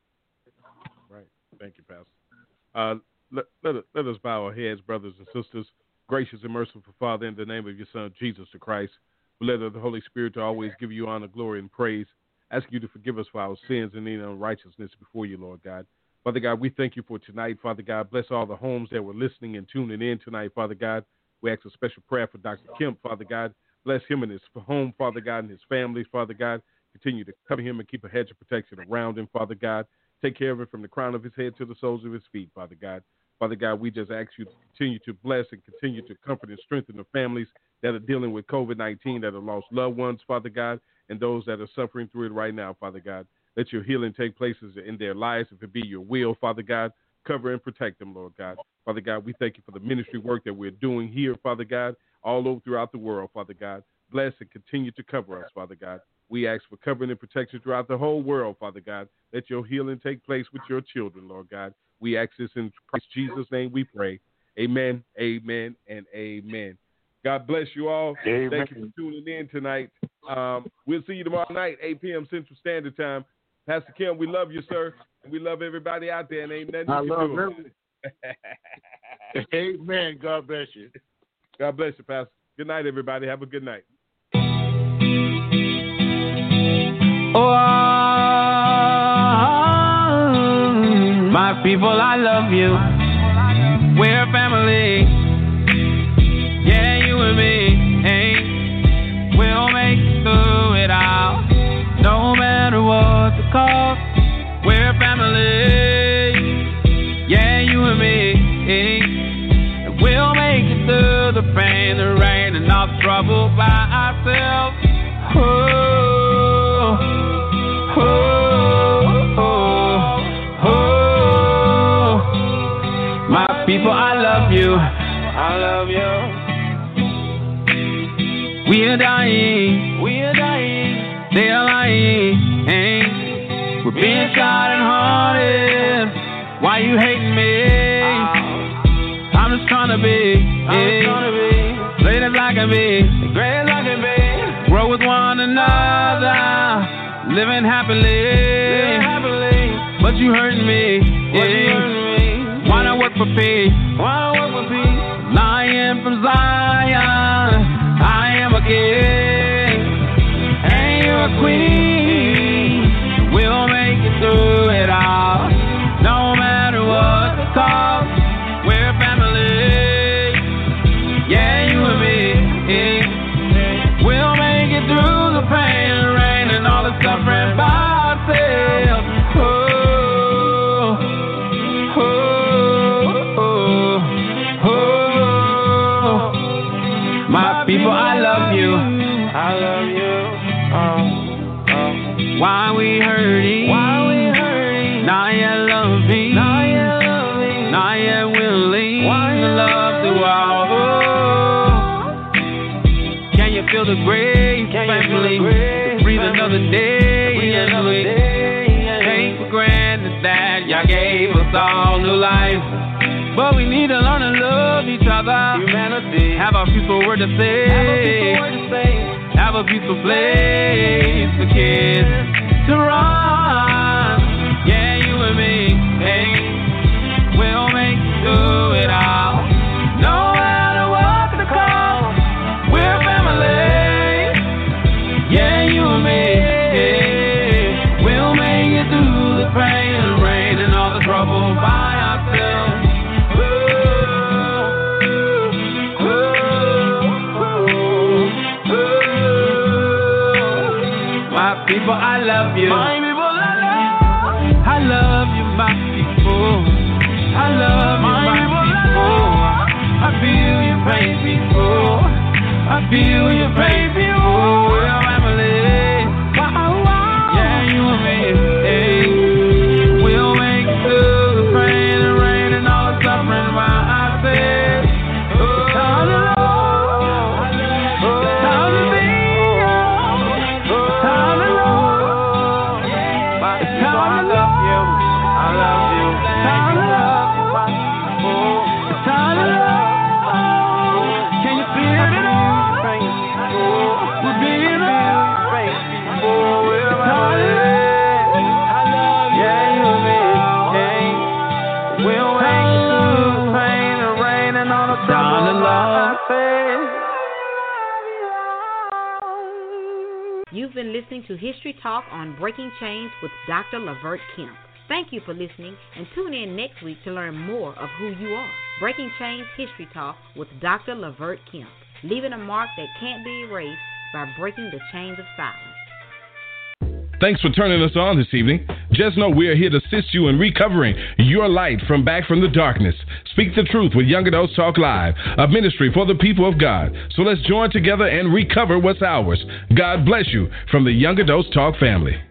Right. Thank you, Pastor. Uh, let, let, us, let us bow our heads, brothers and sisters. Gracious and merciful Father, in the name of your Son, Jesus the Christ, we let the Holy Spirit to always give you honor, glory, and praise. Ask you to forgive us for our sins and any unrighteousness before you, Lord God. Father God, we thank you for tonight, Father God. Bless all the homes that were listening and tuning in tonight, Father God. We ask a special prayer for Doctor Kemp, Father God. Bless him and his home, Father God, and his family, Father God. Continue to cover him and keep a hedge of protection around him, Father God. Take care of him from the crown of his head to the soles of his feet, Father God. Father God, we just ask you to continue to bless and continue to comfort and strengthen the families that are dealing with COVID nineteen, that have lost loved ones, Father God, and those that are suffering through it right now, Father God. Let your healing take place in their lives, if it be your will, Father God. Cover and protect them, Lord God. Father God, we thank you for the ministry work that we're doing here, Father God, all over throughout the world, Father God. Bless and continue to cover us, Father God. We ask for covering and protection throughout the whole world, Father God. Let your healing take place with your children, Lord God. We ask this in Christ Jesus' name we pray. Amen, amen, and amen. God bless you all.
Amen.
Thank you for tuning in tonight. Um, we'll see you tomorrow night, eight p.m. Central Standard Time. Pastor Kim, we love you, sir. And we love everybody out there, and ain't nothing
I
you
love
can
do. Amen. God bless you.
God bless you, Pastor. Good night, everybody. Have a good night.
Oh, my people, I love you. We're family. Yeah, you and me. Hey, we'll make it through it all. No matter what the cost, we're family. Yeah, you and me. Hey, we'll make it through the pain, the rain, and all the trouble by ourselves. Oh, oh, oh, oh. My people, I love you. I love you. We are dying. We are dying. They are lying. Hey. We're being shot and haunted. Why you hating me? Oh. I'm just trying to be. Hey. Straight as I can be. Great as I can be. Grow with one another. Living happily. Living happily. But you hurting me. But you hurting me. Why not work for peace? Why not work for peace? Lion from Zion. I am a king. And you're a queen. We'll make it through it all. No matter what the cost. We're family. Yeah, you and me. We'll make it through the pain and rain and all the suffering by ourselves. Oh, oh, oh, oh. My people, I love you. I love you. Oh, oh. Why we hurting? Why we hurting? Not yet loving. Not yet loving. Not yet willing. Why to love through all. Oh. Can you feel the grace, Can family? Grace, breathe family. Another day. Breathe another day. Take for granted that y'all gave us all new life, but we need to learn to love each other. other. Humanity. Have a peaceful word to say. Have a peaceful word to say. Have a peaceful place for kids to run. Yeah, you and me, hey, we'll make do it all. No matter what the cost, we're family. Yeah, you and me, hey, we'll make it through the pain and rain and all the trouble by ourselves. People, I love you. My people, I love. I love you, my people. I love you, my, my people. I feel your pain, people. I feel your pain, people. We're family. Yeah, you and me. Hey. We'll make it through the pain and rain and all the suffering while I say, oh, time to love. Time to be.
You've been listening to History Talk on Breaking Chains with Doctor Lavert Kemp. Thank you for listening, and tune in next week to learn more of who you are. Breaking Chains History Talk with Doctor Lavert Kemp, leaving a mark that can't be erased by breaking the chains of silence.
Thanks for turning us on this evening. Just know we are here to assist you in recovering your light from back from the darkness. Speak the truth with Young Adults Talk Live, a ministry for the people of God. So let's join together and recover what's ours. God bless you from the Young Adults Talk family.